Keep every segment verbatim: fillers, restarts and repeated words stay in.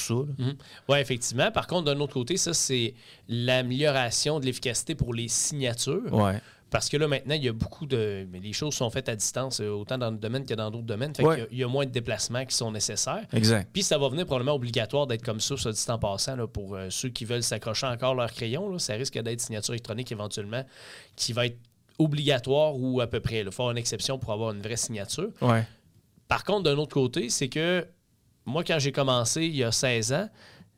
ça. Mm-hmm. Oui, effectivement. Par contre, d'un autre côté, ça, c'est l'amélioration de l'efficacité pour les signatures. Ouais. Parce que là, maintenant, il y a beaucoup de... Les choses sont faites à distance, autant dans notre domaine que dans d'autres domaines. Fait ouais. qu'il y a, il y a moins de déplacements qui sont nécessaires. Exact. Puis ça va venir probablement obligatoire d'être comme ça, ça dit en passant, là, pour euh, ceux qui veulent s'accrocher encore leur crayon. Là, ça risque d'être signature électronique éventuellement, qui va être obligatoire ou à peu près. Il faut avoir une exception pour avoir une vraie signature. Ouais. Par contre, d'un autre côté, c'est que moi, quand j'ai commencé il y a seize ans,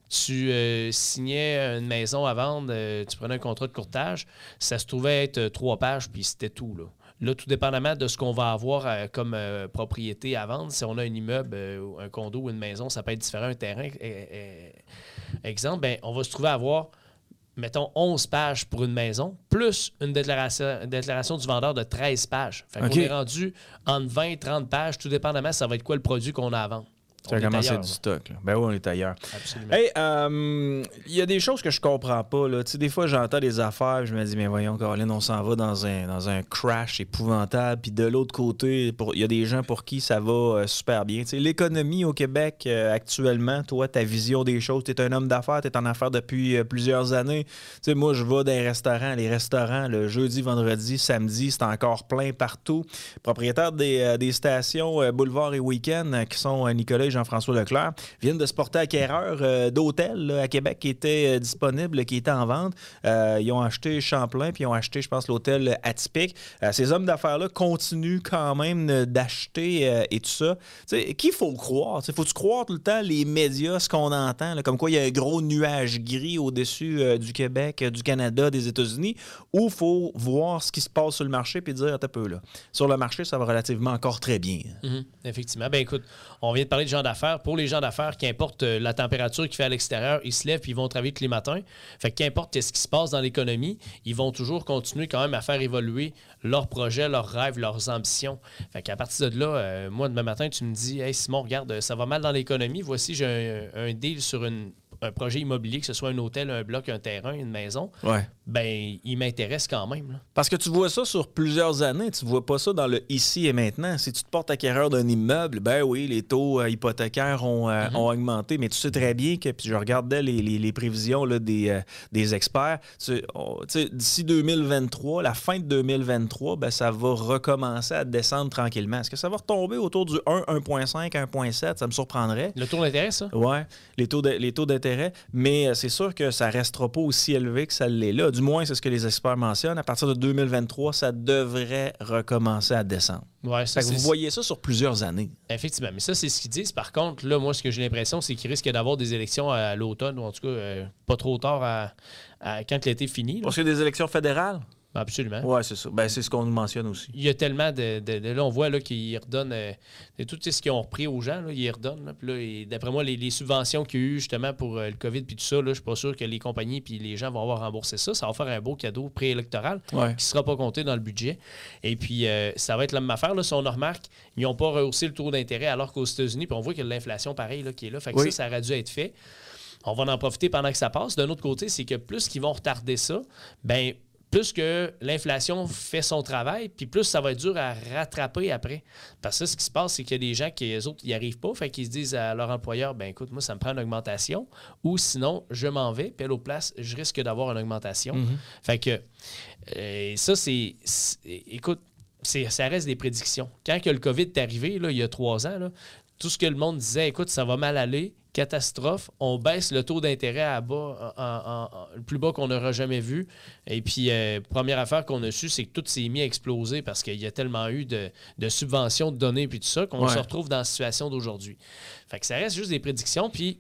tu euh, signais une maison à vendre, euh, tu prenais un contrat de courtage, ça se trouvait être euh, trois pages, puis c'était tout. Là. Là, tout dépendamment de ce qu'on va avoir euh, comme euh, propriété à vendre, si on a un immeuble, euh, un condo ou une maison, ça peut être différent, un terrain. Euh, euh, exemple, ben, on va se trouver à avoir, mettons, onze pages pour une maison, plus une déclaration, une déclaration du vendeur de treize pages. Fait okay. qu'on est rendu entre vingt et trente pages, tout dépendamment, ça va être quoi le produit qu'on a à vendre. Ça a commencé du stock. Là. Ben oui, on est ailleurs. Absolument. Hey, il euh, y a des choses que je comprends pas. Là. Tu sais, des fois, j'entends des affaires, je me dis, mais voyons, Caroline, on s'en va dans un, dans un crash épouvantable. Puis de l'autre côté, il y a des gens pour qui ça va euh, super bien. Tu sais, l'économie au Québec, euh, actuellement, toi, ta vision des choses, tu es un homme d'affaires, tu es en affaires depuis euh, plusieurs années. Tu sais, moi, je vais dans les restaurants. Les restaurants, le jeudi, vendredi, samedi, c'est encore plein partout. Propriétaires des, euh, des stations euh, Boulevard et Week-end, euh, qui sont euh, Nicolas et Jean-François Leclerc, viennent de se porter acquéreur euh, d'hôtels à Québec qui étaient euh, disponibles, qui étaient en vente. Euh, ils ont acheté Champlain, puis ils ont acheté, je pense, l'hôtel Atypique. Euh, ces hommes d'affaires-là continuent quand même d'acheter euh, et tout ça. T'sais, qui faut croire? T'sais, faut-tu croire tout le temps les médias, ce qu'on entend, là, comme quoi il y a un gros nuage gris au-dessus euh, du Québec, du Canada, des États-Unis, ou faut voir ce qui se passe sur le marché puis dire, attends un peu, là. Sur le marché, ça va relativement encore très bien. Mm-hmm. Effectivement. Ben écoute, on vient de parler de gens d'affaires. Pour les gens d'affaires, qu'importe la température qu'il fait à l'extérieur, ils se lèvent et ils vont travailler tous les matins. Fait que qu'importe ce qui se passe dans l'économie, ils vont toujours continuer quand même à faire évoluer leurs projets, leurs rêves, leurs ambitions. Fait qu'à partir de là, euh, moi, demain matin, tu me dis « Hey Simon, regarde, ça va mal dans l'économie. Voici, j'ai un, un deal sur une, un projet immobilier, que ce soit un hôtel, un bloc, un terrain, une maison. » Ouais. Ben, il m'intéresse quand même. Là. Parce que tu vois ça sur plusieurs années. Tu vois pas ça dans le ici et maintenant. Si tu te portes acquéreur d'un immeuble, ben oui, les taux euh, hypothécaires ont, euh, mm-hmm. ont augmenté. Mais tu sais très bien que, puis je regardais les, les, les prévisions là, des, euh, des experts, tu sais, d'ici deux mille vingt-trois, la fin de deux mille vingt-trois, ben, ça va recommencer à descendre tranquillement. Est-ce que ça va retomber autour du un, un virgule cinq, un virgule sept? Ça me surprendrait. Le taux d'intérêt, ça? Oui, les taux de, les taux d'intérêt. Mais c'est sûr que ça restera pas aussi élevé que ça l'est là. Du moins, c'est ce que les experts mentionnent. À partir de deux mille vingt-trois, ça devrait recommencer à descendre. Ouais, ça, vous voyez ça sur plusieurs années. Effectivement. Mais ça, c'est ce qu'ils disent. Par contre, là, moi, ce que j'ai l'impression, c'est qu'il risque d'avoir des élections à l'automne, ou en tout cas, euh, pas trop tard à, à, quand l'été finit. Là. Parce qu'il y a des élections fédérales? Absolument. Oui, c'est ça. Ben, c'est ce qu'on nous mentionne aussi. Il y a tellement de... de, de là, on voit là, qu'ils redonnent... Euh, tout ce qu'ils ont repris aux gens, là, ils les redonnent. Là, puis là, et d'après moi, les, les subventions qu'il y a eu justement pour euh, le COVID puis tout ça, là, je suis pas sûr que les compagnies puis les gens vont avoir remboursé ça. Ça va faire un beau cadeau préélectoral ouais. qui ne sera pas compté dans le budget. Et puis, euh, ça va être la même affaire. Là, si on remarque, ils n'ont pas rehaussé le taux d'intérêt alors qu'aux États-Unis, puis on voit qu'il y a de l'inflation pareil là, qui est là. Fait que oui. ça, ça aurait dû être fait. On va en profiter pendant que ça passe. D'un autre côté, c'est que plus qu'ils vont retarder ça, ben plus que l'inflation fait son travail, puis plus ça va être dur à rattraper après. Parce que ce qui se passe, c'est qu'il y a des gens qui, eux autres, n'y arrivent pas, fait qu'ils se disent à leur employeur, ben écoute, moi, ça me prend une augmentation, ou sinon, je m'en vais, puis à l'autre place, je risque d'avoir une augmentation. Mm-hmm. Fait que euh, ça, c'est, c'est... Écoute, c'est, ça reste des prédictions. Quand que le COVID est arrivé, là, il y a trois ans, là, tout ce que le monde disait, écoute, ça va mal aller, catastrophe, on baisse le taux d'intérêt à bas, en, en, en, le plus bas qu'on n'aura jamais vu. Et puis, euh, première affaire qu'on a su, c'est que tout s'est mis à exploser parce qu'il y a tellement eu de, de subventions de données puis tout ça qu'on ouais. se retrouve dans la situation d'aujourd'hui. Fait que ça reste juste des prédictions. Puis,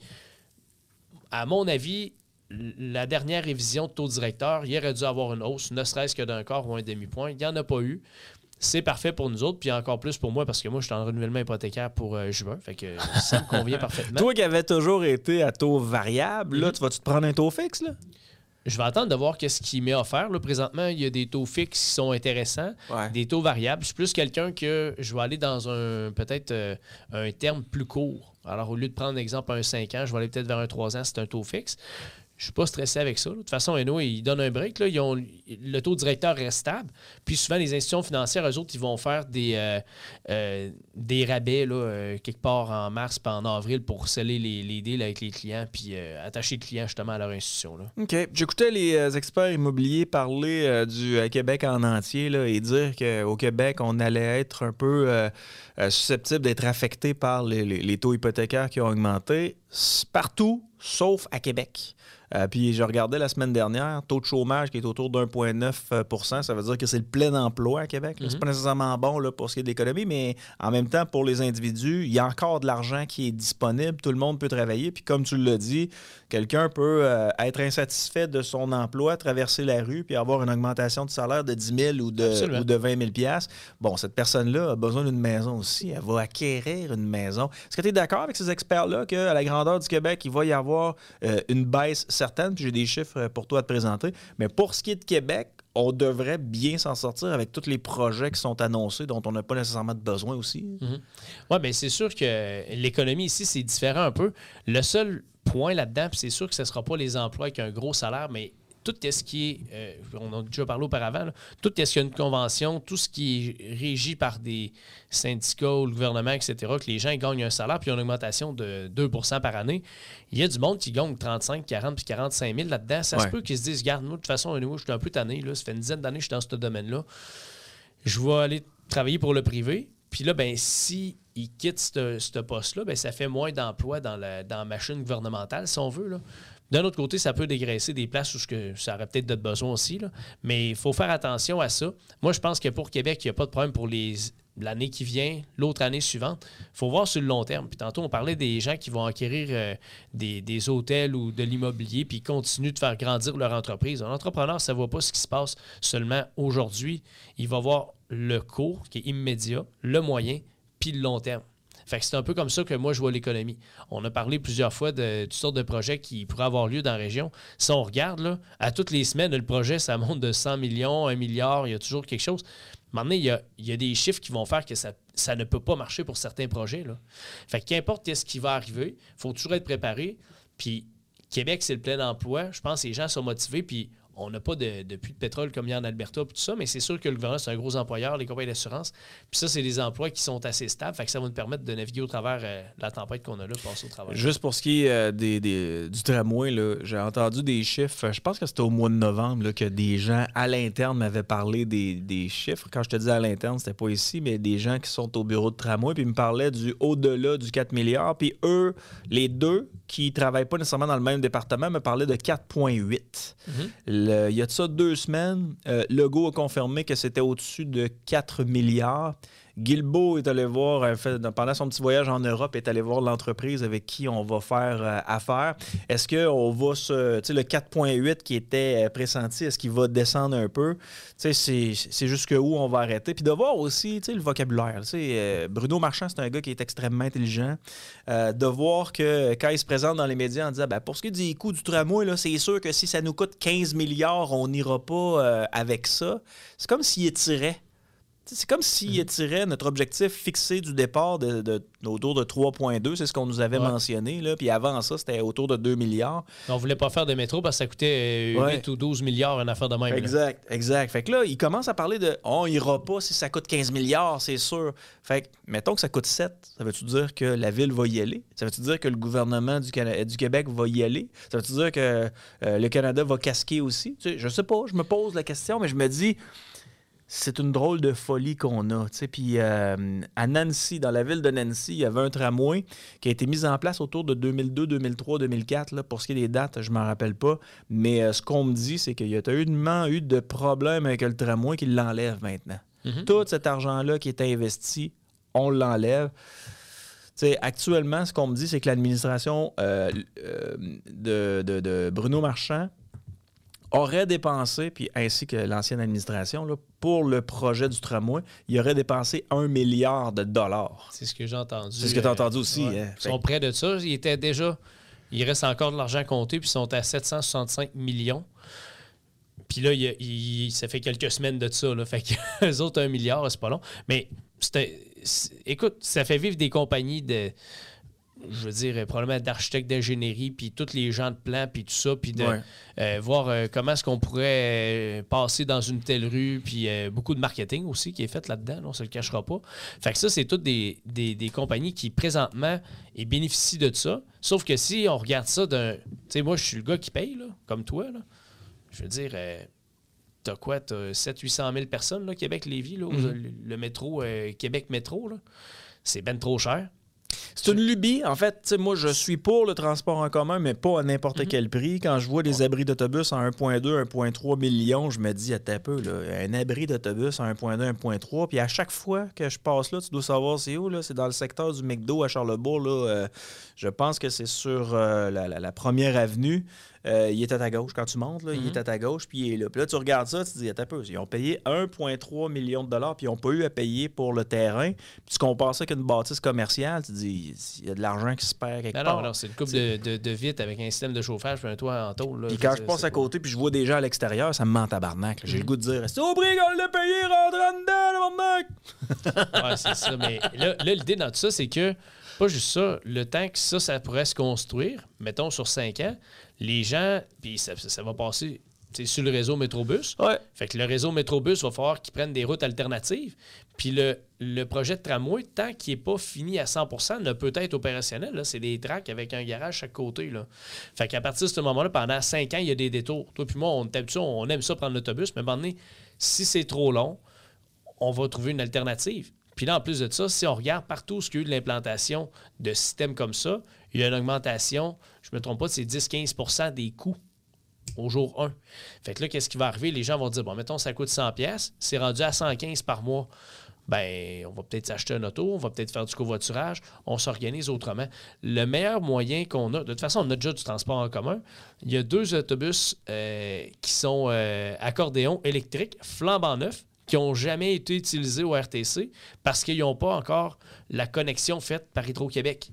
à mon avis, la dernière révision de taux directeur, il aurait dû avoir une hausse, ne serait-ce que d'un quart ou un demi-point. Il n'y en a pas eu. C'est parfait pour nous autres, puis encore plus pour moi, parce que moi, je suis en renouvellement hypothécaire pour euh, juin, fait que ça me convient parfaitement. Toi qui avais toujours été à taux variable, mm-hmm. là, tu vas-tu te prendre un taux fixe, là? Je vais attendre de voir qu'est-ce qui m'est offert. Là, présentement, il y a des taux fixes qui sont intéressants, ouais. des taux variables. Je suis plus quelqu'un que je vais aller dans un peut-être euh, un terme plus court. Alors, au lieu de prendre, exemple, un cinq ans, je vais aller peut-être vers un trois ans, c'est un taux fixe. Je suis pas stressé avec ça. Là. De toute façon, Eno, ils donnent un break. Là. Ils ont, le taux directeur reste stable. Puis souvent, les institutions financières, eux autres, ils vont faire des, euh, euh, des rabais là, euh, quelque part en mars puis en avril pour sceller les, les deals avec les clients puis euh, attacher le client justement à leur institution. Là. OK. J'écoutais les euh, experts immobiliers parler euh, du euh, Québec en entier là, et dire qu'au Québec, on allait être un peu euh, euh, susceptible d'être affecté par les, les, les taux hypothécaires qui ont augmenté partout, sauf à Québec. Euh, puis je regardais la semaine dernière, taux de chômage qui est autour d'un virgule neuf pour cent. Ça veut dire que c'est le plein emploi à Québec. Mm-hmm. C'est pas nécessairement bon là, pour ce qui est de l'économie, mais en même temps, pour les individus, il y a encore de l'argent qui est disponible. Tout le monde peut travailler. Puis comme tu l'as dit, quelqu'un peut euh, être insatisfait de son emploi, traverser la rue, puis avoir une augmentation de salaire de dix mille ou de, ou de vingt mille piastres. Bon, cette personne-là a besoin d'une maison aussi. Elle va acquérir une maison. Est-ce que tu es d'accord avec ces experts-là qu'à la grandeur du Québec, il va y avoir euh, une baisse certaine, puis j'ai des chiffres pour toi à te présenter. Mais pour ce qui est de Québec, on devrait bien s'en sortir avec tous les projets qui sont annoncés, dont on n'a pas nécessairement de besoin aussi. Mm-hmm. Oui, bien c'est sûr que l'économie ici, c'est différent un peu. Le seul point là-dedans, puis c'est sûr que ce ne sera pas les emplois avec un gros salaire, mais tout ce qui est, euh, on en a déjà parlé auparavant, là, tout ce qui a une convention, tout ce qui est régi par des syndicats ou le gouvernement, et cetera, que les gens gagnent un salaire puis une augmentation de deux pour cent par année, il y a du monde qui gagne trente-cinq, quarante puis quarante-cinq mille là-dedans. Ça ouais. se peut qu'ils se disent, regarde, moi, de toute façon, je suis un peu tanné, là, ça fait une dizaine d'années que je suis dans ce domaine-là. Je vais aller travailler pour le privé. Puis là, ben si ils quittent ce poste-là, ben ça fait moins d'emplois dans la, dans la machine gouvernementale, si on veut, là. D'un autre côté, ça peut dégraisser des places où ça aurait peut-être d'autres besoins aussi, là. Mais il faut faire attention à ça. Moi, je pense que pour Québec, il n'y a pas de problème pour les, l'année qui vient, l'autre année suivante. Il faut voir sur le long terme. Puis tantôt, on parlait des gens qui vont acquérir euh, des, des hôtels ou de l'immobilier puis continuent de faire grandir leur entreprise. Un entrepreneur, ça ne voit pas ce qui se passe seulement aujourd'hui. Il va voir le court, qui est immédiat, le moyen, puis le long terme. Fait que c'est un peu comme ça que moi, je vois l'économie. On a parlé plusieurs fois de toutes sortes de projets qui pourraient avoir lieu dans la région. Si on regarde, là, à toutes les semaines, le projet, ça monte de cent millions, un milliard, il y a toujours quelque chose. Maintenant, il y a, il y a des chiffres qui vont faire que ça, ça ne peut pas marcher pour certains projets, là. Fait que qu'importe ce qui va arriver, il faut toujours être préparé. Puis Québec, c'est le plein emploi. Je pense que les gens sont motivés, puis on n'a pas de, de puits de pétrole comme il y a en Alberta, puis tout ça, mais c'est sûr que le gouvernement, c'est un gros employeur, les compagnies d'assurance. Puis ça, c'est des emplois qui sont assez stables. Fait que ça va nous permettre de naviguer au travers euh, la tempête qu'on a là, passer au travers. Juste pour ce qui est euh, des, des, du tramway, là, j'ai entendu des chiffres. Je pense que c'était au mois de novembre là, que des gens à l'interne m'avaient parlé des, des chiffres. Quand je te dis à l'interne, c'était pas ici, mais des gens qui sont au bureau de tramway, puis ils me parlaient du au-delà du quatre milliards. Puis eux, les deux, qui ne travaillent pas nécessairement dans le même département, me parlaient de quatre virgule huit. Mm-hmm. Le, il y a de ça deux semaines, euh, Legault a confirmé que c'était au-dessus de quatre milliards. Guilbeault est allé voir, euh, fait, pendant son petit voyage en Europe, est allé voir l'entreprise avec qui on va faire euh, affaire. Est-ce qu'on va se... Tu sais, le quatre virgule huit qui était euh, pressenti, est-ce qu'il va descendre un peu? Tu sais, c'est, c'est jusqu'où on va arrêter. Puis de voir aussi, tu sais, le vocabulaire. Tu sais, euh, Bruno Marchand, c'est un gars qui est extrêmement intelligent. Euh, de voir que quand il se présente dans les médias en disant, ben, pour ce qui est du coût du tramway, là, c'est sûr que si ça nous coûte quinze milliards, on n'ira pas euh, avec ça. C'est comme s'il étirait. C'est comme s'il étirait notre objectif fixé du départ de, de, autour de trois virgule deux, c'est ce qu'on nous avait ouais. mentionné. Là. Puis avant ça, c'était autour de deux milliards. On ne voulait pas faire de métro parce que ça coûtait huit ouais. ou douze milliards une affaire de même. Exact, là. exact. Fait que là, il commence à parler de « on n'ira pas si ça coûte quinze milliards, c'est sûr ». Fait que, mettons que ça coûte sept, ça veut-tu dire que la ville va y aller? Ça veut-tu dire que le gouvernement du, Cana- du Québec va y aller? Ça veut-tu dire que euh, le Canada va casquer aussi? Tu sais, je sais pas, je me pose la question, mais je me dis... C'est une drôle de folie qu'on a. Puis euh, à Nancy, dans la ville de Nancy, il y avait un tramway qui a été mis en place autour de deux mille deux, deux mille trois, deux mille quatre. Là. Pour ce qui est des dates, je ne m'en rappelle pas. Mais euh, ce qu'on me dit, c'est qu'il y a tellement eu de problèmes avec le tramway qu'il l'enlève maintenant. Mm-hmm. Tout cet argent-là qui est investi, on l'enlève. T'sais, actuellement, ce qu'on me dit, c'est que l'administration euh, euh, de, de, de Bruno Marchand aurait dépensé, puis ainsi que l'ancienne administration, là, pour le projet du tramway, il aurait dépensé un milliard de dollars. C'est ce que j'ai entendu. C'est ce que tu as entendu euh, aussi. Ouais. Hein? Ils sont près de ça. Ils étaient déjà... Il reste encore de l'argent compté, puis ils sont à sept cent soixante-cinq millions. Puis là, il, il, ça fait quelques semaines de ça. Là, fait qu'eux autres, un milliard, c'est pas long. Mais, c'était, c'est, écoute, ça fait vivre des compagnies de... je veux dire, probablement d'architectes d'ingénierie, puis tous les gens de plan, puis tout ça, puis de ouais. euh, voir euh, comment est-ce qu'on pourrait euh, passer dans une telle rue, puis euh, beaucoup de marketing aussi qui est fait là-dedans, on ne se le cachera pas. Fait que ça, c'est toutes des, des, des compagnies qui, présentement, et bénéficient de ça. Sauf que si on regarde ça d'un... Tu sais, moi, je suis le gars qui paye, là, comme toi, là. Je veux dire... Euh, T'as quoi? T'as sept cents à huit cent mille personnes, là, Québec-Lévis, là, mm-hmm. le, le métro, euh, Québec-Métro, là. C'est ben trop cher. C'est une lubie. En fait, moi, je suis pour le transport en commun, mais pas à n'importe mm-hmm. quel prix. Quand je vois des abris d'autobus à un virgule deux, un virgule trois millions, je me dis, attends un peu, là, un abri d'autobus à un virgule deux, un virgule trois, puis à chaque fois que je passe là, tu dois savoir c'est où, là, c'est dans le secteur du McDo à Charlebourg, là, euh, je pense que c'est sur euh, la, la, la première avenue. Euh, il est à ta gauche. Quand tu montes, là, mm-hmm. il est à ta gauche, puis il est là. Puis là, tu regardes ça, tu te dis, attends un peu, ils ont payé un virgule trois million de dollars, puis ils n'ont pas eu à payer pour le terrain. Puis tu compares ça avec une bâtisse commerciale, tu te dis, il y a de l'argent qui se perd quelque non, part. Non, non, c'est une coupe de, de, de vitre avec un système de chauffage, puis un toit en tôle. Puis quand je passe à côté, puis je vois des gens à l'extérieur, ça me ment tabarnak. J'ai mm-hmm. le goût de dire, c'est au prix qu'on l'a payé, rentre dedans, tabarnak! Ouais, c'est ça. Mais là, là l'idée dans tout ça, c'est que, pas juste ça, le temps que ça, ça pourrait se construire, mettons sur cinq ans, les gens, puis ça, ça va passer sur le réseau Métrobus. Ouais. Fait que le réseau Métrobus, va falloir qu'ils prennent des routes alternatives. Puis le, le projet de tramway, tant qu'il n'est pas fini à cent pour cent, ne peut être opérationnel. Là. C'est des tracks avec un garage à chaque côté. Là. Fait qu'à partir de ce moment-là, pendant cinq ans, il y a des détours. Toi puis moi, on est habitué, on aime ça prendre l'autobus, mais à un moment donné, si c'est trop long, on va trouver une alternative. Puis là, en plus de ça, si on regarde partout où il y a eu de l'implantation de systèmes comme ça, il y a une augmentation, je ne me trompe pas, c'est dix à quinze pour cent des coûts au jour un. Fait que là, qu'est-ce qui va arriver? Les gens vont dire, bon, mettons, ça coûte cent dollars, c'est rendu à cent quinze par mois. Ben, on va peut-être s'acheter un auto, on va peut-être faire du covoiturage, on s'organise autrement. Le meilleur moyen qu'on a, de toute façon, on a déjà du transport en commun. Il y a deux autobus euh, qui sont euh, accordéons électriques, flambant neufs, qui n'ont jamais été utilisés au R T C parce qu'ils n'ont pas encore la connexion faite par Hydro-Québec.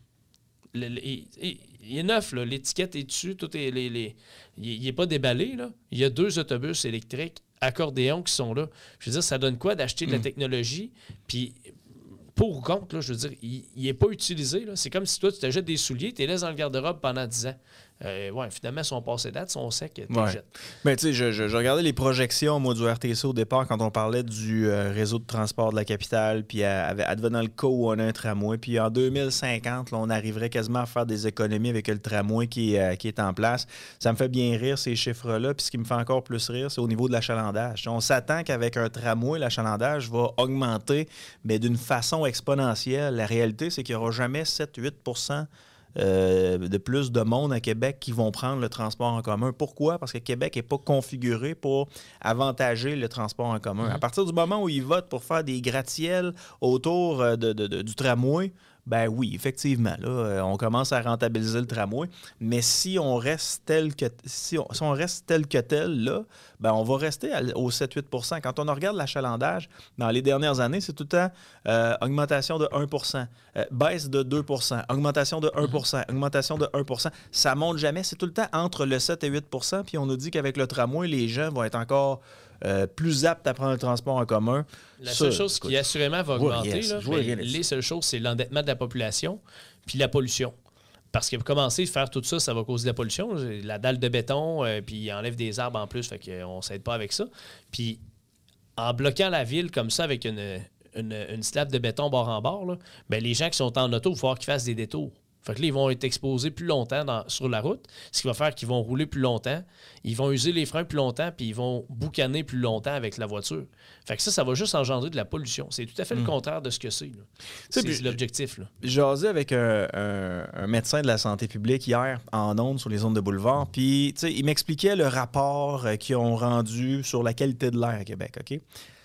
Le, le, il, il, il est neuf, là. L'étiquette est dessus, tout est, les, les, il n'est pas déballé. Là. Il y a deux autobus électriques accordéons qui sont là. Je veux dire, ça donne quoi d'acheter de la technologie? Puis, pour ou contre, là, je veux dire, il n'est pas utilisé. Là. C'est comme si toi, tu te jettes des souliers, tu les laisses dans le garde-robe pendant dix ans. Euh, ouais, finalement, ils sont passés date, ils sont secs, tu les ouais. jettes. Mais tu sais, je, je, je regardais les projections, moi, du R T C au départ, quand on parlait du euh, réseau de transport de la capitale, puis advenant le cas où on a un tramway. Puis en deux mille cinquante, là, on arriverait quasiment à faire des économies avec le tramway qui, euh, qui est en place. Ça me fait bien rire, ces chiffres-là. Puis ce qui me fait encore plus rire, c'est au niveau de l'achalandage. On s'attend qu'avec un tramway, l'achalandage va augmenter, mais d'une façon exponentielle. La réalité, c'est qu'il n'y aura jamais sept à huit pour cent Euh, de plus de monde à Québec qui vont prendre le transport en commun. Pourquoi? Parce que Québec n'est pas configuré pour avantager le transport en commun. Mm-hmm. À partir du moment où ils votent pour faire des gratte-ciels autour de, de, de, du tramway, ben oui, effectivement, là, on commence à rentabiliser le tramway. Mais si on reste tel que si on, si on reste tel que tel, là, ben on va rester à, au sept à huit pour cent. Quand on regarde l'achalandage, dans les dernières années, c'est tout le temps euh, augmentation de un pour cent, euh, baisse de deux pour cent, augmentation de un pour cent, mm-hmm. augmentation de un pour cent. Ça monte jamais. C'est tout le temps entre le sept et huit pour cent. Puis on nous dit qu'avec le tramway, les gens vont être encore Euh, plus apte à prendre le transport en commun. La ça, seule chose écoute, qui assurément va augmenter, yes, là, les seules choses, c'est l'endettement de la population puis la pollution. Parce que pour commencer à faire tout ça, ça va causer de la pollution. La dalle de béton, euh, puis il enlève des arbres en plus, fait qu'on ne s'aide pas avec ça. Puis en bloquant la ville comme ça avec une, une, une slab de béton bord en bord, là, bien, les gens qui sont en auto, il va falloir qu'ils fassent des détours. Fait que là, ils vont être exposés plus longtemps dans, sur la route, ce qui va faire qu'ils vont rouler plus longtemps, ils vont user les freins plus longtemps, puis ils vont boucaner plus longtemps avec la voiture. Fait que ça, ça va juste engendrer de la pollution. C'est tout à fait mmh. le contraire de ce que c'est. Là. C'est puis, l'objectif. J'ai jasé avec un, un, un médecin de la santé publique hier en ondes sur les ondes de boulevard, puis il m'expliquait le rapport qu'ils ont rendu sur la qualité de l'air à Québec, OK?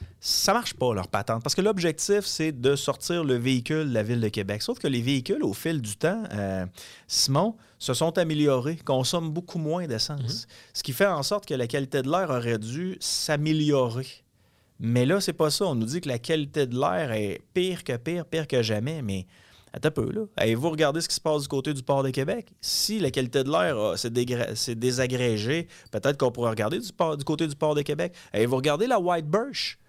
Ça marche pas, leur patente. Parce que l'objectif, c'est de sortir le véhicule de la Ville de Québec. Sauf que les véhicules, au fil du temps, euh, Simon, se sont améliorés, consomment beaucoup moins d'essence. Mm-hmm. Ce qui fait en sorte que la qualité de l'air aurait dû s'améliorer. Mais là, c'est pas ça. On nous dit que la qualité de l'air est pire que pire, pire que jamais. Mais attends un peu, là. Avez-vous regardé ce qui se passe du côté du port de Québec? Si la qualité de l'air oh, s'est dégra- désagrégée, peut-être qu'on pourrait regarder du, port, du côté du port de Québec. Avez-vous regardé la White Birch?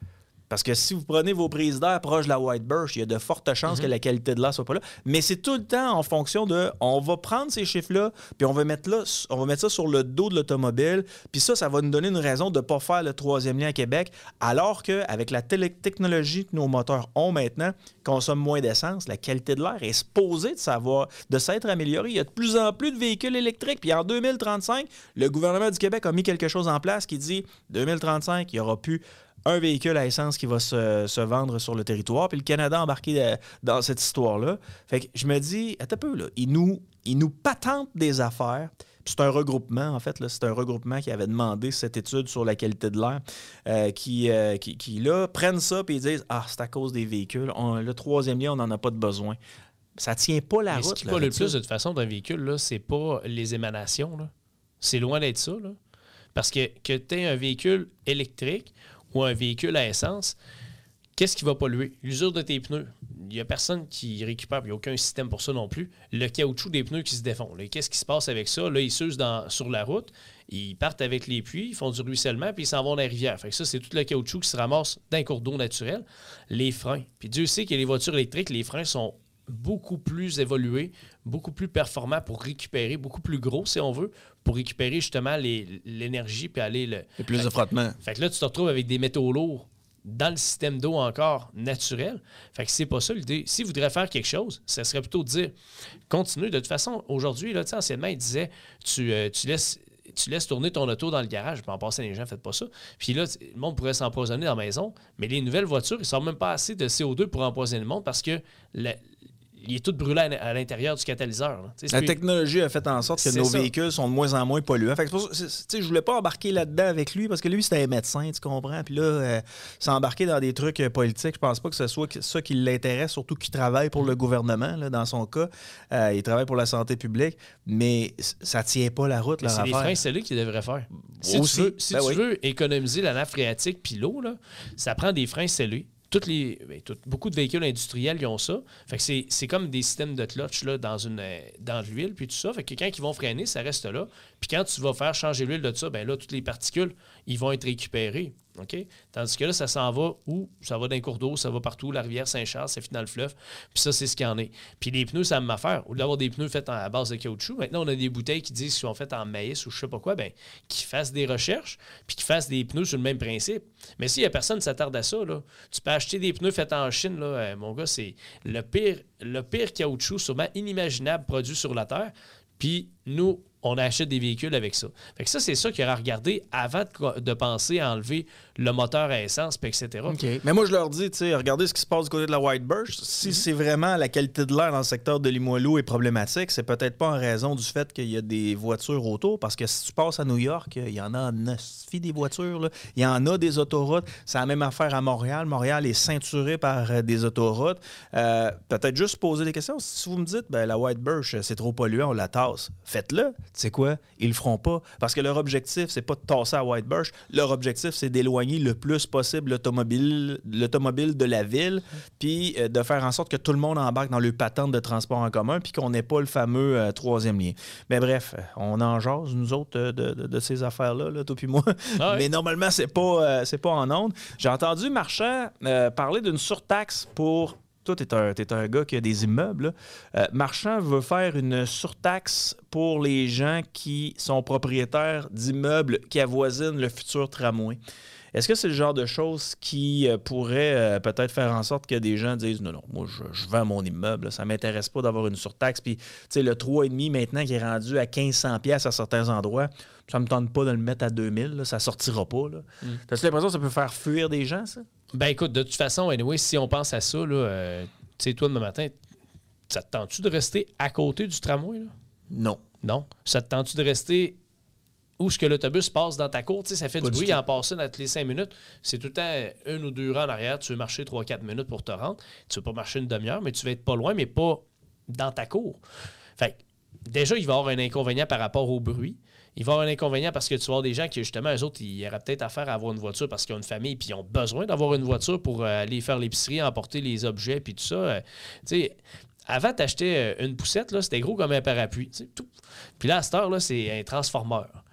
Parce que si vous prenez vos prises d'air proches de la White Birch, il y a de fortes chances mm-hmm. que la qualité de l'air soit pas là. Mais c'est tout le temps en fonction de... On va prendre ces chiffres-là, puis on va mettre là, on va mettre ça sur le dos de l'automobile. Puis ça, ça va nous donner une raison de ne pas faire le troisième lien à Québec. Alors qu'avec la télé- technologie que nos moteurs ont maintenant, consomment moins d'essence, la qualité de l'air est supposée de savoir, de s'être améliorée. Il y a de plus en plus de véhicules électriques. Puis en deux mille trente-cinq, le gouvernement du Québec a mis quelque chose en place qui dit deux mille trente-cinq, il n'y aura plus un véhicule à essence qui va se, se vendre sur le territoire, puis le Canada a embarqué dans cette histoire-là. Fait que je me dis, attends un peu, là, ils nous, ils nous patentent des affaires. Puis c'est un regroupement, en fait, là, c'est un regroupement qui avait demandé cette étude sur la qualité de l'air, euh, qui, euh, qui, qui, là, prennent ça et ils disent « Ah, c'est à cause des véhicules. On, le troisième lien, on n'en a pas de besoin. » Ça tient pas la Mais route. Ce qui va le plus, de toute façon, d'un véhicule, là, c'est pas les émanations. Là. C'est loin d'être ça. Là. Parce que que tu aies un véhicule électrique ou un véhicule à essence, qu'est-ce qui va polluer? L'usure de tes pneus. Il n'y a personne qui récupère, il n'y a aucun système pour ça non plus. Le caoutchouc des pneus qui se défont. Là, qu'est-ce qui se passe avec ça? Là, ils s'usent dans, sur la route, ils partent avec les puits, ils font du ruissellement, puis ils s'en vont dans les rivières. Fait que ça, c'est tout le caoutchouc qui se ramasse dans un cours d'eau naturel. Les freins. Puis Dieu sait que les voitures électriques, les freins sont beaucoup plus évolués, beaucoup plus performants pour récupérer, beaucoup plus gros, si on veut, pour récupérer justement les, l'énergie puis aller... Le... Et plus fait, de frottement. Fait que là, tu te retrouves avec des métaux lourds dans le système d'eau encore naturel. Fait que c'est pas ça l'idée. S'ils voudraient faire quelque chose, ça serait plutôt de dire, continue. De toute façon, aujourd'hui, là, anciennement, ils disaient, tu, euh, tu laisses... tu laisses tourner ton auto dans le garage, puis en passant, les gens, faites pas ça. Puis là, le monde pourrait s'empoisonner dans la maison, mais les nouvelles voitures, ils ne sortent même pas assez de C O deux pour empoisonner le monde parce que la, il est tout brûlé à l'intérieur du catalyseur. Là. La plus... technologie a fait en sorte que nos ça. véhicules sont de moins en moins polluants. Fait que c'est c'est, je voulais pas embarquer là-dedans avec lui parce que lui, c'était un médecin, tu comprends? Puis là, euh, s'embarquer dans des trucs politiques, je pense pas que ce soit ça qui l'intéresse, surtout qu'il travaille pour le gouvernement, là, dans son cas. Euh, il travaille pour la santé publique, mais ça tient pas la route. C'est les freins scellés qu'il devrait faire. Si Aussi, tu veux, si ben tu oui. veux économiser la nappe phréatique puis l'eau, là, ça prend des freins scellés. Toutes les, bien, tout, beaucoup de véhicules industriels ils ont ça. Fait que c'est, c'est comme des systèmes de clutch là, dans, une, dans l'huile, puis tout ça. Fait que quand ils vont freiner, ça reste là. Puis quand tu vas faire changer l'huile de ça, bien là, toutes les particules, ils vont être récupérées. OK? Tandis que là, ça s'en va où? Ça va dans les cours d'eau, ça va partout. La rivière Saint-Charles, ça finit dans le fleuve. Puis ça, c'est ce qu'il y en est. Puis les pneus, c'est la même affaire. Au lieu d'avoir des pneus faits à base de caoutchouc, maintenant, on a des bouteilles qui disent qu'ils sont faites en maïs ou je sais pas quoi. Bien, qu'ils fassent des recherches puis qu'ils fassent des pneus sur le même principe. Mais s'il y a personne qui s'attarde à ça, là, tu peux acheter des pneus faits en Chine. Là, euh, mon gars, c'est le pire, le pire caoutchouc sûrement inimaginable produit sur la Terre. Puis nous, on achète des véhicules avec ça. Fait que ça, c'est ça qu'il y aura à regarder avant de, de penser à enlever le moteur à essence, et cetera. Okay. Mais moi, je leur dis, tu sais, regardez ce qui se passe du côté de la White Birch. Si mm-hmm. c'est vraiment la qualité de l'air dans le secteur de Limoilou est problématique, c'est peut-être pas en raison du fait qu'il y a des voitures autour, parce que si tu passes à New York, il y en a en des voitures, là. Il y en a des autoroutes. C'est la même affaire à Montréal. Montréal est ceinturé par euh, des autoroutes. Euh, peut-être juste poser des questions. Si vous me dites, ben, la White Birch, c'est trop polluant, on la tasse. Faites-le. Tu sais quoi? Ils le feront pas. Parce que leur objectif, c'est pas de tasser à White Birch. Leur objectif, c'est d'éloigner le plus possible l'automobile, l'automobile de la ville, puis euh, de faire en sorte que tout le monde embarque dans le patente de transport en commun, puis qu'on n'ait pas le fameux euh, troisième lien. Mais bref, on en jase, nous autres, de, de, de ces affaires-là, là, toi puis moi. Ah oui. Mais normalement, c'est pas, euh, c'est pas en ondes. J'ai entendu Marchand euh, parler d'une surtaxe pour... Toi, t'es un, t'es un gars qui a des immeubles. Euh, Marchand veut faire une surtaxe pour les gens qui sont propriétaires d'immeubles qui avoisinent le futur tramway. Est-ce que c'est le genre de choses qui euh, pourrait euh, peut-être faire en sorte que des gens disent « Non, non, moi, je, je vends mon immeuble, là, ça ne m'intéresse pas d'avoir une surtaxe. » Puis, tu sais, le trois virgule cinq maintenant qui est rendu à quinze cents dollars à certains endroits, ça ne me tente pas de le mettre à deux mille, là, ça ne sortira pas. Là. Mm. T'as-tu l'impression que ça peut faire fuir des gens, ça? Ben écoute, de toute façon, anyway, si on pense à ça, là, euh, tu sais, toi, demain matin, ça te tente-tu de rester à côté du tramway? Là? Non. Non? Ça te tente-tu de rester où est-ce que l'autobus passe dans ta cour? Tu sais, ça fait pas du bruit en passant dans toutes les cinq minutes. C'est tout le temps une ou deux rangs en arrière. Tu veux marcher trois quatre minutes pour te rendre. Tu ne veux pas marcher une demi-heure, mais tu vas être pas loin, mais pas dans ta cour. Fait que, déjà, il va y avoir un inconvénient par rapport au bruit. Il va y avoir un inconvénient parce que tu vas avoir des gens qui, justement, eux autres, ils auraient peut-être affaire à avoir une voiture parce qu'ils ont une famille puis ils ont besoin d'avoir une voiture pour euh, aller faire l'épicerie, emporter les objets puis tout ça. Euh, tu sais, avant, t'achetais une poussette, là, c'était gros comme un parapluie. Tout. Puis là, à cette heure, là, c'est un transformeur.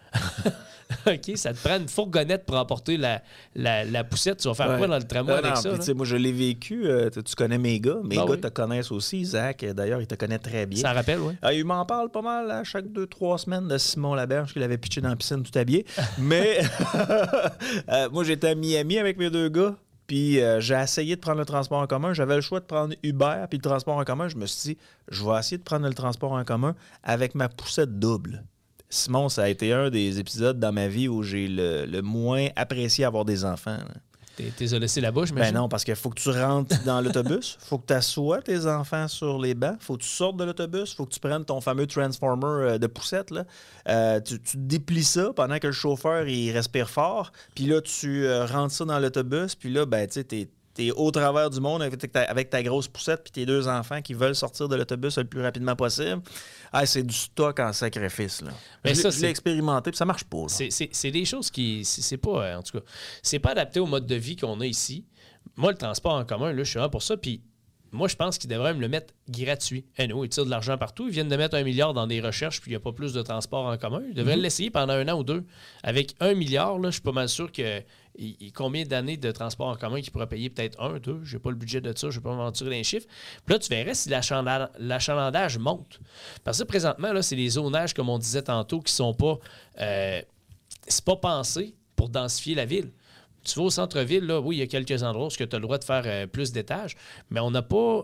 OK, ça te prend une fourgonnette pour emporter la, la, la poussette. Tu vas faire ouais. quoi dans le tramway non, avec non, ça? Moi, je l'ai vécu. Euh, tu connais mes gars. Mes ben gars oui. te connaissent aussi. Zach, d'ailleurs, il te connaît très bien. Ça rappelle, oui. Euh, il m'en parle pas mal à chaque deux, trois semaines de Simon Laberge qu'il avait pitché dans la piscine tout habillé. Mais euh, moi, j'étais à Miami avec mes deux gars. Puis euh, j'ai essayé de prendre le transport en commun. J'avais le choix de prendre Uber puis le transport en commun. Je me suis dit, je vais essayer de prendre le transport en commun avec ma poussette double. Simon, ça a été un des épisodes dans ma vie où j'ai le, le moins apprécié avoir des enfants. T'es, t'es laissé là-bas, j'imagine? Ben non, parce qu'il faut que tu rentres dans l'autobus, faut que tu assoies tes enfants sur les bancs, faut que tu sortes de l'autobus, faut que tu prennes ton fameux transformer de poussette. Là. Euh, tu, tu déplies ça pendant que le chauffeur il respire fort, puis là, tu euh, rentres ça dans l'autobus, puis là, ben, tu sais, t'es T'es au travers du monde avec ta, avec ta grosse poussette puis tes deux enfants qui veulent sortir de l'autobus le plus rapidement possible. Ah, c'est du stock en sacrifice. Là. Mais je, ça, je l'ai expérimenté puis ça marche pas. C'est, c'est, c'est des choses qui... C'est, c'est pas... En tout cas, c'est pas adapté au mode de vie qu'on a ici. Moi, le transport en commun, là, je suis là pour ça. Puis moi, je pense qu'ils devraient me le mettre gratuit. Eh non, ils tirent de l'argent partout. Ils viennent de mettre un milliard dans des recherches puis il n'y a pas plus de transport en commun. Ils devraient mm-hmm. l'essayer pendant un an ou deux. Avec un milliard, là, je suis pas mal sûr que... Et combien d'années de transport en commun qui pourrait payer peut-être un, deux, j'ai pas le budget de ça, je vais pas m'aventurer dans les chiffres. Puis là, tu verrais si l'achalanda- l'achalandage monte. Parce que présentement, là, c'est les zonages, comme on disait tantôt, qui sont pas... Euh, c'est pas pensé pour densifier la ville. Tu vas au centre-ville, là, oui, il y a quelques endroits où tu as le droit de faire euh, plus d'étages, mais on n'a pas...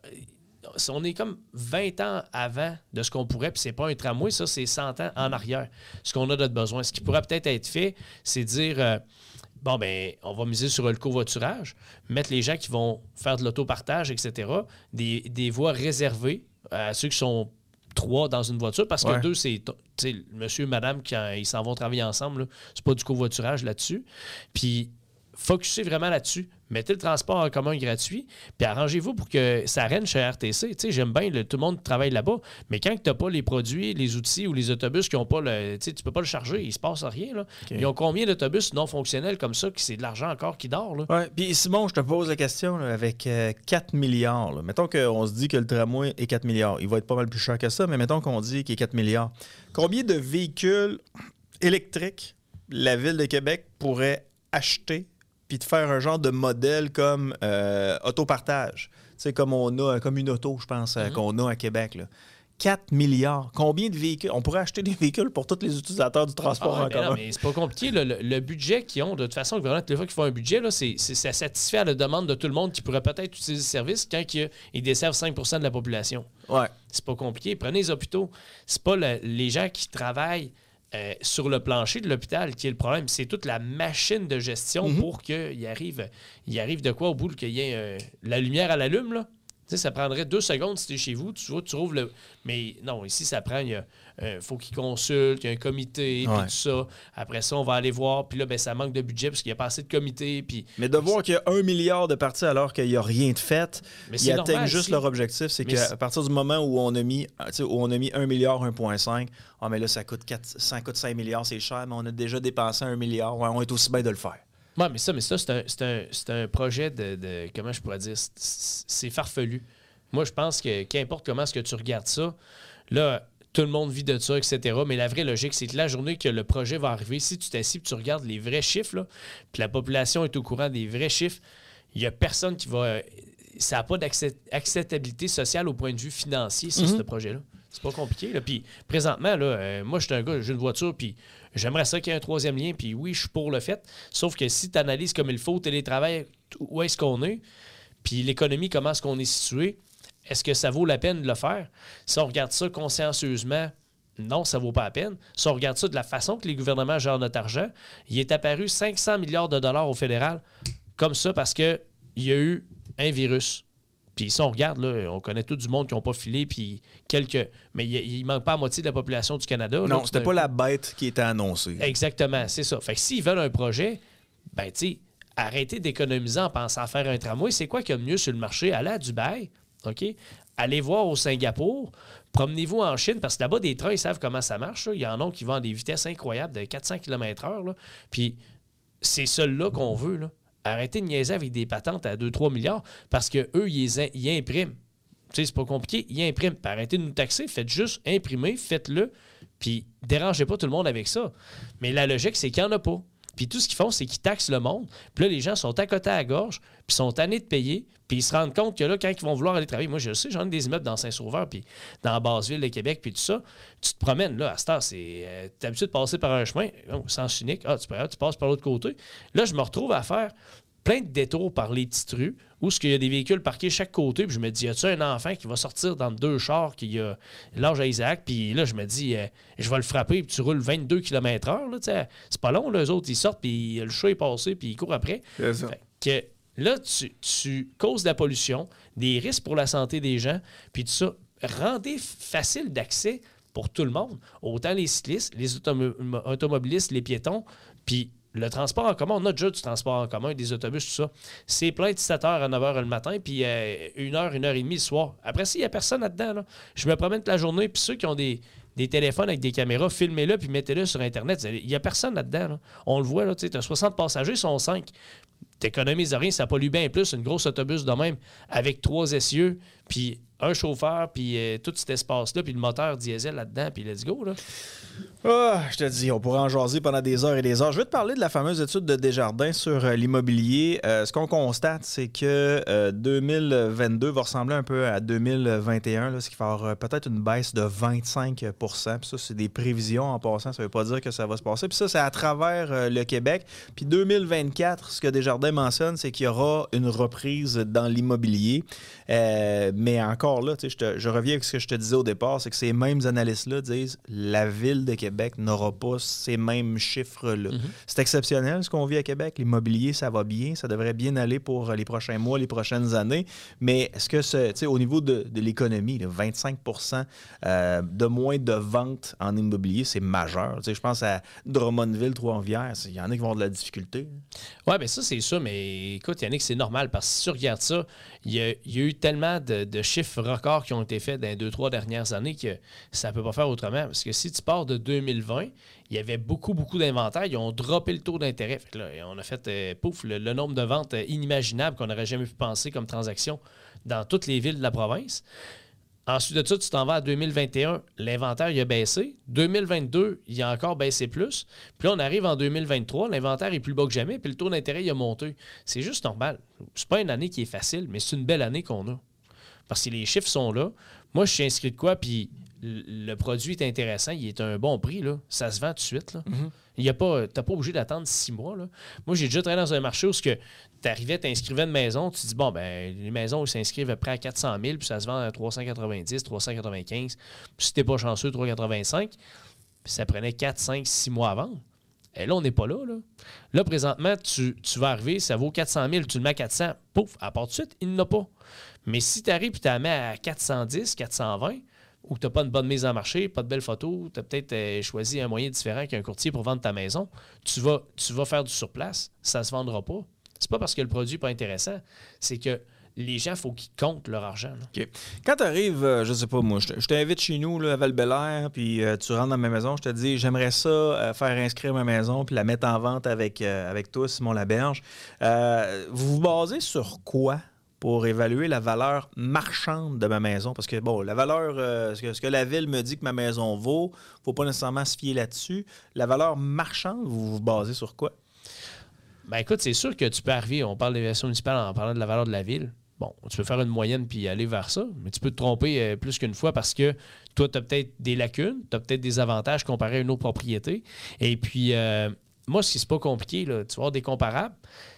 On est comme vingt ans avant de ce qu'on pourrait, puis c'est pas un tramway, ça, c'est cent ans en arrière, ce qu'on a de besoin. Ce qui pourrait peut-être être fait, c'est dire... Euh, bon, ben, on va miser sur le covoiturage, mettre les gens qui vont faire de l'autopartage, et cetera, des, des voies réservées à ceux qui sont trois dans une voiture, parce que ouais. deux, c'est monsieur, madame, quand ils s'en vont travailler ensemble, là, c'est pas du covoiturage là-dessus. Puis, focussez vraiment là-dessus. Mettez le transport en commun gratuit, puis arrangez-vous pour que ça règne chez R T C. Tu sais, j'aime bien, le, tout le monde travaille là-bas, mais quand tu n'as pas les produits, les outils ou les autobus qui n'ont pas le... Tu sais, tu peux pas le charger, il se passe rien. Là. Okay. Ils ont combien d'autobus non fonctionnels comme ça, que c'est de l'argent encore qui dort? Là? Ouais, puis Simon, je te pose la question, là, avec euh, quatre milliards, là. Mettons qu'on se dit que le tramway est quatre milliards. Il va être pas mal plus cher que ça, mais mettons qu'on dit qu'il est quatre milliards. Combien de véhicules électriques la Ville de Québec pourrait acheter puis de faire un genre de modèle comme euh, autopartage. Tu sais, comme on a, comme une auto, je pense, mm-hmm. qu'on a à Québec. Là. quatre milliards. Combien de véhicules? On pourrait acheter des véhicules pour tous les utilisateurs du transport ah, en commun. Non, mais c'est pas compliqué. Le, le, le budget qu'ils ont, de toute façon, le gouvernement, toutes les fois qu'ils font un budget, là, c'est, c'est, ça satisfait à la demande de tout le monde qui pourrait peut-être utiliser le service quand ils, ils desservent cinq pour cent de la population. Ouais. C'est pas compliqué. Prenez les hôpitaux. C'est pas le, les gens qui travaillent Euh, sur le plancher de l'hôpital qui est le problème. C'est toute la machine de gestion mm-hmm. pour qu'il arrive, il arrive de quoi au bout qu'il y ait euh, la lumière à l'allume, là. Tu sais, ça prendrait deux secondes si tu es chez vous, tu vois, tu trouves le... Mais non, ici, ça prend... Il euh, faut qu'ils consultent, il y a un comité, puis ouais. tout ça. Après ça, on va aller voir, puis là, ben, ça manque de budget parce qu'il n'y a pas assez de comité, puis... Mais de voir qu'il y a un milliard de parties alors qu'il n'y a rien de fait, mais ils atteignent normal, juste si... leur objectif, c'est mais qu'à c'est... partir du moment où on a mis, où on a mis un milliard, un virgule cinq, ah, mais là, ça coûte, quatre, ça coûte cinq milliards, c'est cher, mais on a déjà dépensé un milliard, ouais, on est aussi bien de le faire. Oui, mais ça, mais ça c'est, un, c'est, un, c'est un projet de, de... Comment je pourrais dire? C'est, c'est farfelu. Moi, je pense que qu'importe comment est-ce que tu regardes ça, là, tout le monde vit de ça, et cetera. Mais la vraie logique, c'est que la journée que le projet va arriver, si tu t'assis et tu regardes les vrais chiffres, là, puis la population est au courant des vrais chiffres, il n'y a personne qui va... Ça n'a pas d'acceptabilité sociale au point de vue financier, ça, mm-hmm. ce projet-là. C'est pas compliqué. Là. Puis présentement, là, euh, moi, je suis un gars, j'ai une voiture, puis j'aimerais ça qu'il y ait un troisième lien, puis oui, je suis pour le fait. Sauf que si tu analyses comme il faut, télétravail, où est-ce qu'on est, puis l'économie, comment est-ce qu'on est situé, est-ce que ça vaut la peine de le faire? Si on regarde ça consciencieusement, non, ça ne vaut pas la peine. Si on regarde ça de la façon que les gouvernements gèrent notre argent, il est apparu cinq cents milliards de dollars au fédéral, comme ça, parce qu'il y a eu un virus. Puis si on regarde, là, on connaît tout du monde qui n'ont pas filé, puis quelques... Mais il ne manque pas la moitié de la population du Canada. Non, là, c'était pas coup. La bête qui était annoncée. Exactement, c'est ça. Fait que s'ils veulent un projet, ben tu sais, arrêtez d'économiser en pensant à faire un tramway. C'est quoi qu'il y a de mieux sur le marché? Allez à Dubaï, OK? Allez voir au Singapour, promenez-vous en Chine, parce que là-bas, des trains, ils savent comment ça marche. Là. Il y en a qui vont à des vitesses incroyables de quatre cents kilomètres heure. Là. Puis c'est ceux-là qu'on veut, là. Arrêtez de niaiser avec des patentes à deux à trois milliards parce qu'eux, ils, ils impriment. Tu sais, c'est pas compliqué. Ils impriment. Puis arrêtez de nous taxer. Faites juste imprimer, faites-le, Puis dérangez pas tout le monde avec ça. Mais la logique, c'est qu'il n'y en a pas. Puis tout ce qu'ils font, c'est qu'ils taxent le monde. Puis là, les gens sont à côté à la gorge, puis sont tannés de payer. Puis ils se rendent compte que là, quand ils vont vouloir aller travailler, moi, je le sais, j'en ai des immeubles dans Saint-Sauveur, puis dans la basse ville de Québec, puis tout ça. Tu te promènes, là, à cette heure, c'est. Euh, t'es habitué de passer par un chemin, oh, sens unique. Ah, tu, tu passes par l'autre côté. Là, je me retrouve à faire plein de détours par les petites rues où il y a des véhicules parqués chaque côté. Puis je me dis, y a-tu un enfant qui va sortir dans deux chars qui a l'âge à Isaac? Puis là, je me dis, euh, je vais le frapper. Puis tu roules vingt-deux kilomètres heure. Là, c'est pas long, là, eux autres, ils sortent, puis le chat est passé, puis ils courent après. C'est ça. Fait que là, tu, tu causes de la pollution, des risques pour la santé des gens, puis tout ça. Rendez facile d'accès pour tout le monde. Autant les cyclistes, les autom- automobilistes, les piétons, puis le transport en commun, on a déjà du transport en commun, des autobus, tout ça. C'est plein de sept heures à neuf heures le matin, puis euh, une heure, une heure et demie le soir. Après, s'il n'y a personne là-dedans, là, je me promène toute la journée, puis ceux qui ont des, des téléphones avec des caméras, filmez-le, puis mettez-le sur Internet. Il n'y a personne là-dedans. Là. On le voit, tu as soixante passagers, ils sont cinq. Tu économises rien, ça pollue bien plus, une grosse autobus de même, avec trois essieux, puis un chauffeur, puis euh, tout cet espace-là, puis le moteur diesel là-dedans, puis let's go, là. Ah, je te dis, on pourrait en jaser pendant des heures et des heures. Je vais te parler de la fameuse étude de Desjardins sur euh, l'immobilier. Euh, ce qu'on constate, c'est que euh, deux mille vingt-deux va ressembler un peu à deux mille vingt et un, là, ce qui va avoir euh, peut-être une baisse de vingt-cinq pour cent. Puis ça, c'est des prévisions en passant. Ça ne veut pas dire que ça va se passer. Puis ça, c'est à travers euh, le Québec. Puis deux mille vingt-quatre, ce que Desjardins mentionne, c'est qu'il y aura une reprise dans l'immobilier. Euh, mais encore là, je, te, je reviens avec ce que je te disais au départ, c'est que ces mêmes analystes-là disent la ville de Québec n'aura pas ces mêmes chiffres-là. Mm-hmm. C'est exceptionnel ce qu'on vit à Québec. L'immobilier, ça va bien. Ça devrait bien aller pour les prochains mois, les prochaines années. Mais est-ce que, ce, au niveau de, de l'économie, là, vingt-cinq pour cent euh, de moins de ventes en immobilier, c'est majeur. Je pense à Drummondville, Trois-Rivières. Il y en a qui vont avoir de la difficulté. Oui, bien ça, c'est ça. Mais écoute, Yannick, c'est normal parce que si tu regardes ça, il y a, il y a eu tellement de, de chiffres records qui ont été faits dans les deux, trois dernières années que ça ne peut pas faire autrement. Parce que si tu pars de deux mille vingt, il y avait beaucoup, beaucoup d'inventaire. Ils ont droppé le taux d'intérêt. Fait que là, on a fait, euh, pouf, le, le nombre de ventes inimaginables qu'on n'aurait jamais pu penser comme transaction dans toutes les villes de la province. Ensuite de ça, tu t'en vas à deux mille vingt et un, l'inventaire il a baissé. deux mille vingt-deux, il a encore baissé plus. Puis là, on arrive en deux mille vingt-trois, l'inventaire est plus bas que jamais, puis le taux d'intérêt il a monté. C'est juste normal. C'est pas une année qui est facile, mais c'est une belle année qu'on a. Parce que les chiffres sont là. Moi, je suis inscrit de quoi, puis le produit est intéressant, il est à un bon prix, là. Ça se vend tout de suite, là. Mm-hmm. Il y a pas, t'as pas obligé d'attendre six mois, là. Moi, j'ai déjà travaillé dans un marché où tu arrivais, tu inscrivais une maison, tu te dis, bon, ben les maisons s'inscrivent à près à quatre cent mille, puis ça se vend à trois cent quatre-vingt-dix, trois cent quatre-vingt-quinze. Puis si t'es pas chanceux, trois cent quatre-vingt-cinq, puis ça prenait quatre, cinq, six mois à vendre. Et là, on n'est pas là, là. Là, présentement, tu, tu vas arriver, ça vaut quatre cent mille, tu le mets à quatre cents, pouf, à part de suite, il n'en a pas. Mais si tu arrives et tu la mets à quatre cent dix, quatre cent vingt, ou que tu n'as pas une bonne mise en marché, pas de belles photos, tu as peut-être euh, choisi un moyen différent qu'un courtier pour vendre ta maison, tu vas, tu vas faire du surplace, ça ne se vendra pas. C'est pas parce que le produit n'est pas intéressant, c'est que les gens, il faut qu'ils comptent leur argent. Okay. Quand tu arrives, euh, je sais pas moi, je t'invite chez nous là, à Val-Bélair, puis euh, tu rentres dans ma maison, je te dis, j'aimerais ça euh, faire inscrire ma maison puis la mettre en vente avec, euh, avec toi, Simon Laberge. Euh, vous vous basez sur quoi pour évaluer la valeur marchande de ma maison? Parce que, bon, la valeur, euh, ce, que, ce que la ville me dit que ma maison vaut, il ne faut pas nécessairement se fier là-dessus. La valeur marchande, vous vous basez sur quoi? Ben écoute, c'est sûr que tu peux arriver, on parle d'évaluation municipale en parlant de la valeur de la ville. Bon, tu peux faire une moyenne puis aller vers ça, mais tu peux te tromper euh, plus qu'une fois parce que toi, tu as peut-être des lacunes, tu as peut-être des avantages comparés à une autre propriété. Et puis, euh, moi, si c'est pas compliqué, là, tu vas avoir des comparables.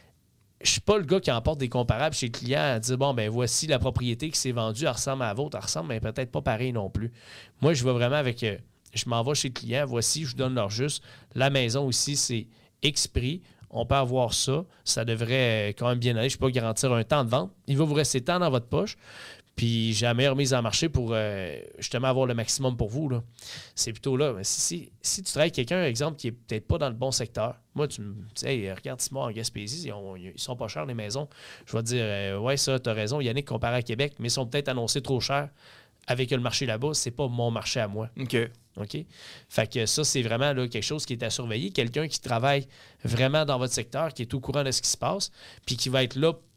Je suis pas le gars qui emporte des comparables chez le client à dire, bon, ben voici la propriété qui s'est vendue, elle ressemble à la vôtre, elle ressemble, mais peut-être pas pareil non plus. Moi, je vais vraiment avec, euh, je m'en vais chez le client, voici, je vous donne leur juste. La maison aussi, c'est X prix. On peut avoir ça. Ça devrait quand même bien aller. Je ne peux pas garantir un temps de vente. Il va vous rester tant dans votre poche. Puis j'ai la meilleure mise en marché pour euh, justement avoir le maximum pour vous. Là. C'est plutôt là. Si, si, si tu travailles avec quelqu'un, exemple, qui n'est peut-être pas dans le bon secteur, moi, tu me dis, hey, regarde Simon en Gaspésie, ils, ont, ils sont pas chers les maisons. Je vais te dire, euh, ouais, ça, tu as raison, Yannick, comparé à Québec, mais ils sont peut-être annoncés trop chers. Avec le marché là-bas, c'est pas mon marché à moi. OK. OK? Fait que ça, c'est vraiment là, quelque chose qui est à surveiller. Quelqu'un qui travaille vraiment dans votre secteur, qui est au courant de ce qui se passe, puis qui va être là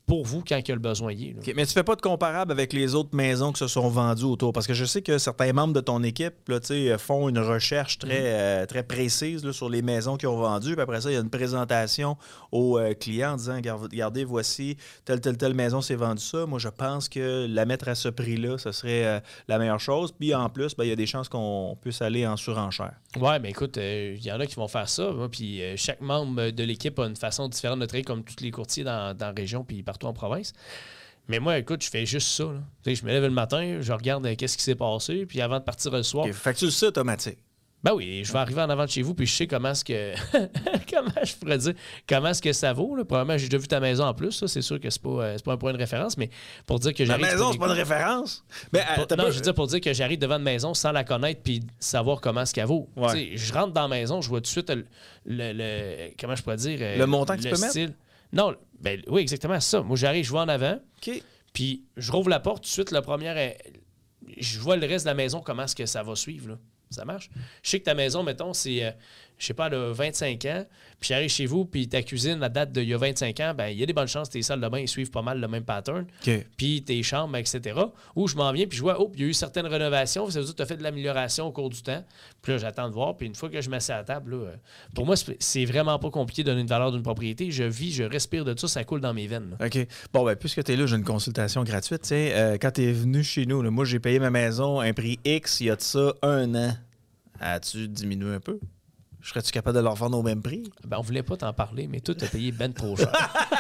pour vous quand il y a le besoin y est. Okay, mais tu fais pas de comparable avec les autres maisons qui se sont vendues autour? Parce que je sais que certains membres de ton équipe là, font une recherche très, mm. euh, très précise là, sur les maisons qu'ils ont vendues. Puis après ça, il y a une présentation aux euh, clients en disant « Regardez, voici, telle, telle, telle maison s'est vendue ça. Moi, je pense que la mettre à ce prix-là, ce serait euh, la meilleure chose. Puis en plus, ben, il y a des chances qu'on puisse aller en surenchère. » Oui, mais écoute, il euh, y en a qui vont faire ça. Hein, puis euh, chaque membre de l'équipe a une façon différente de travailler, comme tous les courtiers dans, dans la région puis partout en province. Mais moi, écoute, je fais juste ça. Là. Je me lève le matin, je regarde euh, qu'est-ce qui s'est passé, puis avant de partir le soir... Okay, fait que tu le sais automatique. Ben oui, je vais arriver en avant de chez vous, puis je sais comment est-ce que... comment je pourrais dire? Comment est-ce que ça vaut? Là? Probablement, j'ai déjà vu ta maison en plus. Ça, c'est sûr que c'est pas, euh, c'est pas un point de référence, mais pour dire que j'arrive... La maison, c'est pas une référence? Mais, pour, non, pas... je veux dire pour dire que j'arrive devant une maison sans la connaître puis savoir comment est-ce qu'elle vaut. Ouais. Je rentre dans la maison, je vois tout de suite le... le, le comment je pourrais dire? Le montant que le tu peux style. mettre? Non, ben oui, exactement ça. Moi, j'arrive, je vais en avant, okay. puis je rouvre la porte, tout de suite, la première... Je vois le reste de la maison, comment est-ce que ça va suivre, là. Ça marche? Je sais que ta maison, mettons, c'est, euh, je sais pas, là, vingt-cinq ans, puis j'arrive chez vous, puis ta cuisine, la date d'il y a vingt-cinq ans, ben il y a des bonnes chances que tes salles de bain ils suivent pas mal le même pattern, okay. Puis tes chambres, et cetera. Ou je m'en viens, puis je vois, oh, il y a eu certaines rénovations, ça veut dire que tu as fait de l'amélioration au cours du temps, puis là, j'attends de voir, puis une fois que je m'assieds à la table, là, pour moi, c'est vraiment pas compliqué de donner une valeur d'une propriété. Je vis, je respire de ça, ça coule dans mes veines. Là. OK. Bon, ben puisque tu es là, j'ai une consultation gratuite. Tu sais, euh, quand tu es venu chez nous, là, moi, j'ai payé ma maison un prix X il y a de ça un an. As-tu diminué un peu? Serais-tu capable de leur vendre au même prix? Ben, on voulait pas t'en parler, mais toi, tu as payé ben trop cher.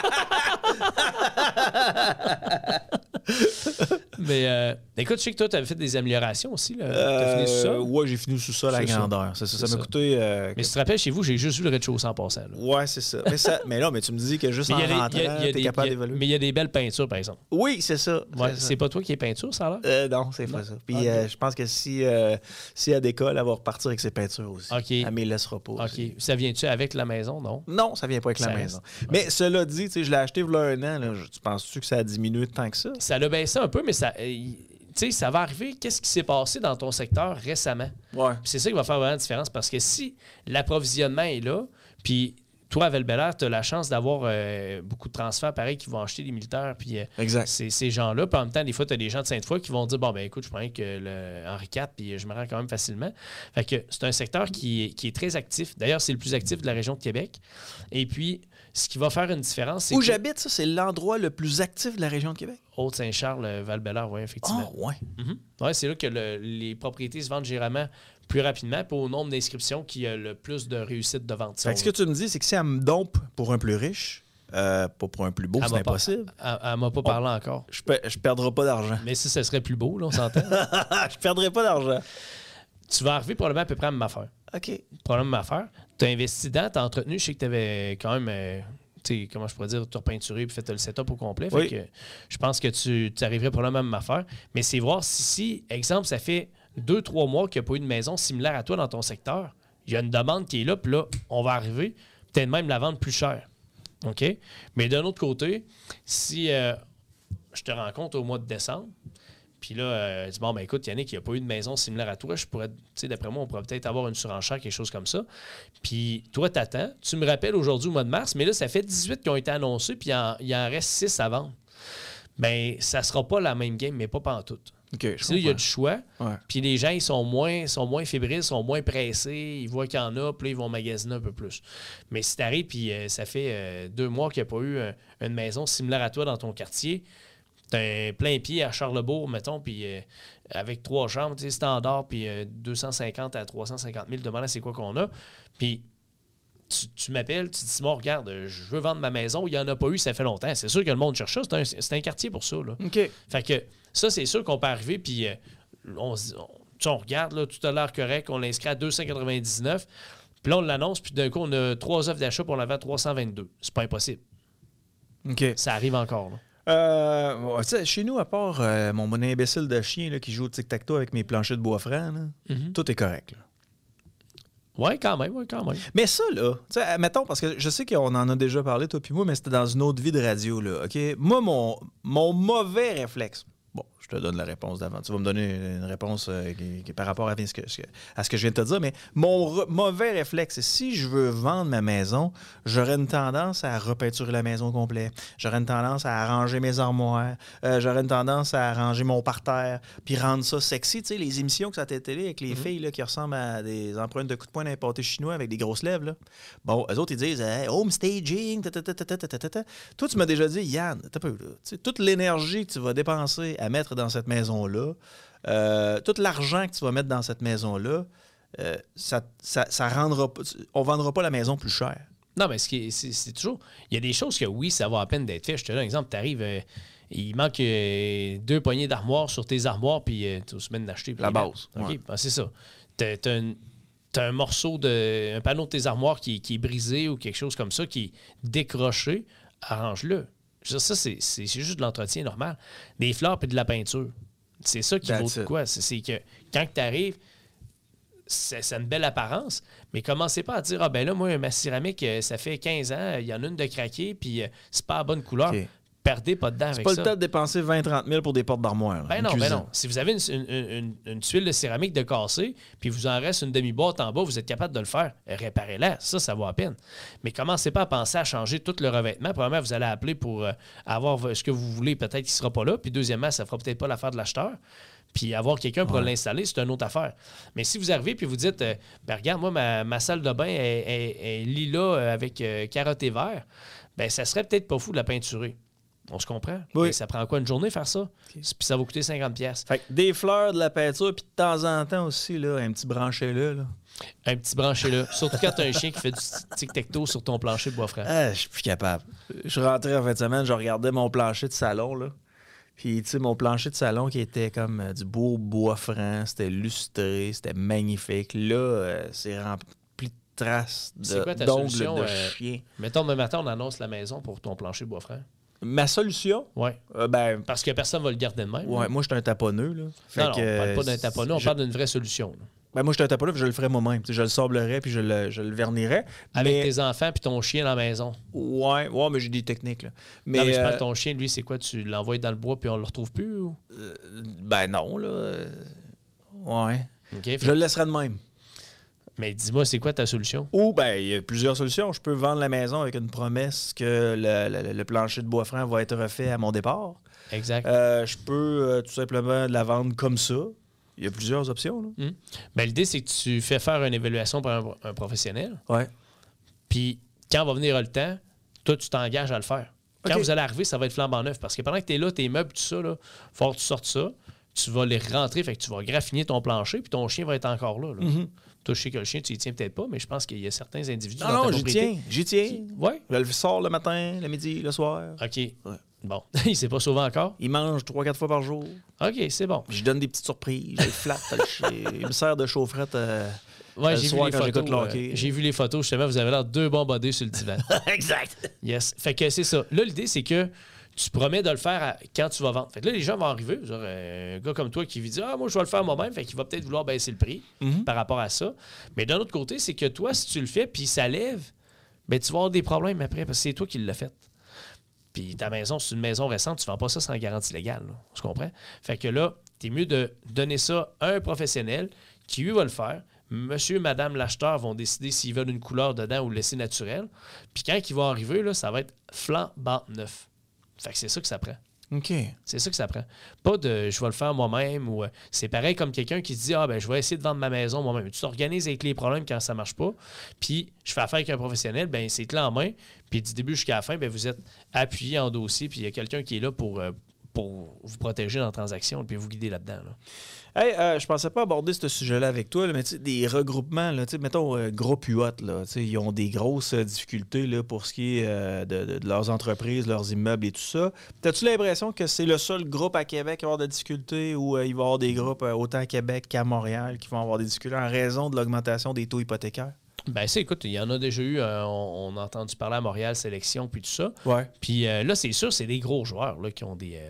Mais euh, écoute, je sais que toi, tu avais fait des améliorations aussi. Tu as fini sous ça? Oui, j'ai fini sous ça, la grandeur. Ça, ça, ça, ça m'a coûté. Euh, mais si tu te rappelles, chez vous, j'ai juste vu le rez-de-chaussée en passant. Oui, c'est ça. Mais, ça. mais là, mais tu me dis que juste en rentrant, tu es capable d'évoluer. Mais il y a des belles peintures, par exemple. Oui, c'est ça. Ouais, c'est pas toi qui es peinture, ça a l'air? Euh, non, c'est pas ça. Puis okay. euh, je pense que si, euh, si elle décolle, elle va repartir avec ses peintures aussi. Okay. Elle ne me laissera pas. OK. Aussi. Ça vient-tu avec la maison, non? Non, ça vient pas avec ça la maison. Reste. Mais okay. Cela dit, je l'ai acheté il y a un an. Là, tu penses-tu que ça a diminué tant que ça? Ça l'a baissé un peu, mais ça, euh, ça va arriver. Qu'est-ce qui s'est passé dans ton secteur récemment? Ouais. C'est ça qui va faire vraiment la différence parce que si l'approvisionnement est là, puis toi, à Val-Bélair, tu as la chance d'avoir euh, beaucoup de transferts pareil qui vont acheter des militaires. Puis euh, ces gens-là. Puis en même temps, des fois, tu as des gens de Sainte-Foy qui vont dire bon, ben écoute, je prends que le Henri quatre, puis je me rends quand même facilement. Fait que c'est un secteur qui est, qui est très actif. D'ailleurs, c'est le plus actif de la région de Québec. Et puis, ce qui va faire une différence, c'est où que... j'habite, ça, c'est l'endroit le plus actif de la région de Québec. Haute-Saint-Charles, Val-Bélair, oui, effectivement. Ah, ouais. Mm-hmm. Ouais, c'est là que le, les propriétés se vendent généralement plus rapidement, puis au nombre d'inscriptions qui a le plus de réussite de vente. Fait que ce que tu me dis, c'est que si elle me dompe pour un plus riche, euh, pas pour un plus beau, c'est impossible. Pas, elle ne m'a pas parlé oh, encore. Je ne perdrai pas d'argent. Mais si ce serait plus beau, là, on s'entend. Je ne perdrai pas d'argent. Tu vas arriver probablement à peu près à la même affaire. OK. Probablement à affaire. Tu as investi dedans, tu as entretenu. Je sais que tu avais quand même... Euh, T'sais, comment je pourrais dire, tu as repeinturé et fait le setup au complet. Oui. Fait que je pense que tu, tu arriverais probablement à la même affaire. Mais c'est voir si, si, exemple, ça fait deux, trois mois qu'il n'y a pas eu de maison similaire à toi dans ton secteur. Il y a une demande qui est là, puis là, on va arriver, peut-être même la vendre plus cher. OK? Mais d'un autre côté, si euh, je te rencontre au mois de décembre, puis là, euh, dis bon, ben écoute, Yannick, il n'y a pas eu de maison similaire à toi. Je pourrais, tu sais, d'après moi, on pourrait peut-être avoir une surenchère, quelque chose comme ça. Puis toi, t'attends. Tu me rappelles aujourd'hui au mois de mars, mais là, ça fait dix-huit qui ont été annoncés, puis il en, il en reste six à vendre. Bien, ça ne sera pas la même game, mais pas pantoute. Okay, là, il y a du choix. Ouais. Puis les gens, ils sont moins, sont moins fébriles, sont moins pressés. Ils voient qu'il y en a, puis là, ils vont magasiner un peu plus. Mais si t'arrives, puis euh, ça fait euh, deux mois qu'il n'y a pas eu euh, une maison similaire à toi dans ton quartier, t'as un plein pied à Charlebourg, mettons, puis euh, avec trois chambres, tu sais, standard, puis euh, deux cent cinquante à trois cent cinquante mille, demandant c'est quoi qu'on a. Puis tu, tu m'appelles, tu dis, Simon, regarde, je veux vendre ma maison, il n'y en a pas eu, ça fait longtemps. C'est sûr que le monde cherche ça, c'est un, c'est un quartier pour ça, là. OK. Fait que ça, c'est sûr qu'on peut arriver, puis euh, on, on, on regarde, là, tout a l'air correct, on l'inscrit à deux cent quatre-vingt-dix-neuf, puis là, on l'annonce, puis d'un coup, on a trois offres d'achat pour la vendre à trois cent vingt-deux. C'est pas impossible. OK. Ça arrive encore, là. Euh, chez nous, à part euh, mon mon imbécile de chien là, qui joue au tic-tac-toe avec mes planchers de bois franc, là, mm-hmm. tout est correct. Oui, quand même, oui, quand même. Mais ça, là, mettons, parce que je sais qu'on en a déjà parlé, toi puis moi, mais c'était dans une autre vie de radio, là, OK? Moi, mon, mon mauvais réflexe, bon, je te donne la réponse d'avant. Tu vas me donner une réponse euh, qui, qui est par rapport à ce, que, à ce que je viens de te dire. Mais mon re- mauvais réflexe, c'est si je veux vendre ma maison, j'aurais une tendance à repeinturer la maison au complet. J'aurais une tendance à arranger mes armoires. Euh, j'aurais une tendance à arranger mon parterre. Puis rendre ça sexy. Tu sais, les émissions que ça t'a télé avec les mm-hmm. filles là, qui ressemblent à des empreintes de coups de poing d'un pâté chinois avec des grosses lèvres. Là. Bon, eux autres, ils disent hey, home staging. Ta, ta, ta, ta, ta, ta, ta, ta. Toi, tu m'as déjà dit, Yann, t'as peu, là, tu sais, toute l'énergie que tu vas dépenser à mettre dans cette maison-là, euh, tout l'argent que tu vas mettre dans cette maison-là, euh, ça, ça, ça rendra pas, on ne vendra pas la maison plus cher. Non, mais ce qui est, c'est, c'est toujours... Il y a des choses que, oui, ça va à peine d'être fait. Je te donne un exemple. Tu arrives, euh, il manque euh, deux poignées d'armoires sur tes armoires, puis euh, tu as semaine d'acheter. La base. OK, ouais. ben, c'est ça. Tu as un, un morceau, de, un panneau de tes armoires qui, qui est brisé ou quelque chose comme ça, qui est décroché, arrange-le. Je veux dire, ça, c'est, c'est, c'est juste de l'entretien normal. Des fleurs et de la peinture. C'est ça qui That's vaut de quoi. C'est, c'est que quand tu arrives, c'est, c'est une belle apparence, mais commencez pas à dire « Ah ben là, moi, ma céramique, ça fait quinze ans, il y en a une de craquée, puis c'est pas la bonne couleur. Okay. » Perdez pas dedans c'est avec ça. C'est pas le temps de dépenser vingt à trente mille pour des portes d'armoire. Ben non, ben non. Si vous avez une, une, une, une tuile de céramique de cassée, puis vous en reste une demi-boîte en bas, vous êtes capable de le faire, réparez-la. Ça, ça vaut à peine. Mais commencez pas à penser à changer tout le revêtement. Premièrement, vous allez appeler pour euh, avoir ce que vous voulez, peut-être qu'il ne sera pas là. Puis deuxièmement, ça ne fera peut-être pas l'affaire de l'acheteur. Puis avoir quelqu'un pour ouais. l'installer, c'est une autre affaire. Mais si vous arrivez puis vous dites euh, ben regarde, moi, ma, ma salle de bain est, est, est lilas avec euh, carotte et vert, ben ça serait peut-être pas fou de la peinturer. On se comprend? Oui. Et ça prend quoi, une journée faire ça? Okay. Puis ça va coûter cinquante piastres. Fait que des fleurs, de la peinture, puis de temps en temps aussi, là, un petit branchet-là. Là. Un petit branchet-là. Surtout quand tu as un chien qui fait du tic-tac-toe sur ton plancher de bois franc. Ah, je suis plus capable. Je suis rentré en fin de semaine, je regardais mon plancher de salon, là. Puis, tu sais, mon plancher de salon qui était comme euh, du beau bois franc, c'était lustré, c'était magnifique. Là, euh, c'est rempli de traces de, c'est quoi ta d'ongles solution, de euh, chien. Mettons, demain matin, on annonce la maison pour ton plancher de bois franc. Ma solution? Oui. Euh, ben, parce que personne ne va le garder de même. Oui, moi, je suis un taponneux. Là. Fait non, que, non, on parle pas d'un taponneux, on je... parle d'une vraie solution. Là. Ben, moi, je suis un taponneux, puis je le ferais moi-même. T'sais, je le sablerais, puis je le, je le vernirais. Avec mais... tes enfants, puis ton chien dans la maison. Oui, ouais, mais j'ai des techniques. Là. Mais, non, mais je euh... parle de ton chien, lui, c'est quoi? Tu l'envoies dans le bois, puis on le retrouve plus? Ou? Euh, ben non, là. Ouais. Okay, je le laisserai de même. Mais dis-moi, c'est quoi ta solution? Ou, bien, il y a plusieurs solutions. Je peux vendre la maison avec une promesse que le, le, le plancher de bois franc va être refait à mon départ. Exact. Euh, je peux euh, tout simplement la vendre comme ça. Il y a plusieurs options. Là. Mmh. Ben, l'idée, c'est que tu fais faire une évaluation par un, un professionnel. Ouais. Puis, quand va venir le temps, toi, tu t'engages à le faire. Quand okay. vous allez arriver, ça va être flambant neuf. Parce que pendant que tu es là, tes meubles, tout ça, il faut que tu sortes ça. Tu vas les rentrer, fait que tu vas graffiner ton plancher, puis ton chien va être encore là. là. Mm-hmm. Toi, je sais que le chien, tu y tiens peut-être pas, mais je pense qu'il y a certains individus non, dans non, ta j'y propriété. tiens, j'y tiens. Qui... Oui. Je le sors le matin, le midi, le soir. OK. Ouais. Bon. Il s'est pas sauvé encore? Il mange trois quatre fois par jour. OK, c'est bon. Je donne des petites surprises. Je le flatte. Il me sert de chaufferette euh, ouais, le j'ai soir vu les quand photos, j'écoute le hockey. Euh, j'ai vu les photos, justement. Vous avez l'air deux bons bodés sur le divan. Exact. Yes. Fait que c'est ça. Là, l'idée, c'est que tu promets de le faire à, quand tu vas vendre. Fait que là, les gens vont arriver. Genre, un gars comme toi qui dit « Ah, moi, je vais le faire moi-même. » Fait qu'il va peut-être vouloir baisser le prix mm-hmm. par rapport à ça. Mais d'un autre côté, c'est que toi, si tu le fais puis ça lève, ben, tu vas avoir des problèmes après parce que c'est toi qui l'as fait. Puis ta maison, c'est une maison récente, tu ne vends pas ça sans garantie légale. Là. Tu comprends? Fait que là, t'es mieux de donner ça à un professionnel qui, lui, va le faire. Monsieur, madame l'acheteur vont décider s'ils veulent une couleur dedans ou le laisser naturel. Puis quand il va arriver, là, ça va être flambant neuf. Fait que c'est ça que ça prend. OK. C'est ça que ça prend. Pas de « je vais le faire moi-même » ou euh, c'est pareil comme quelqu'un qui se dit « Ah, ben je vais essayer de vendre ma maison moi-même ». Tu t'organises avec les problèmes quand ça marche pas. Puis je fais affaire avec un professionnel, ben c'est clé en main. Puis du début jusqu'à la fin, ben vous êtes appuyé en dossier. Puis il y a quelqu'un qui est là pour, euh, pour vous protéger dans la transaction puis vous guider là-dedans. Là. Hey, euh, je pensais pas aborder ce sujet-là avec toi, là, mais tu sais, des regroupements, là, mettons, euh, Groupe U O T, là, ils ont des grosses euh, difficultés là, pour ce qui est euh, de, de, de leurs entreprises, leurs immeubles et tout ça. As-tu l'impression que c'est le seul groupe à Québec qui va avoir des difficultés ou euh, il va y avoir des groupes euh, autant à Québec qu'à Montréal qui vont avoir des difficultés en raison de l'augmentation des taux hypothécaires? Ben, c'est, écoute, il y en a déjà eu, euh, on, on a entendu parler à Montréal, sélection, puis tout ça. Ouais. Puis euh, là, c'est sûr, c'est des gros joueurs là, qui ont des... Euh,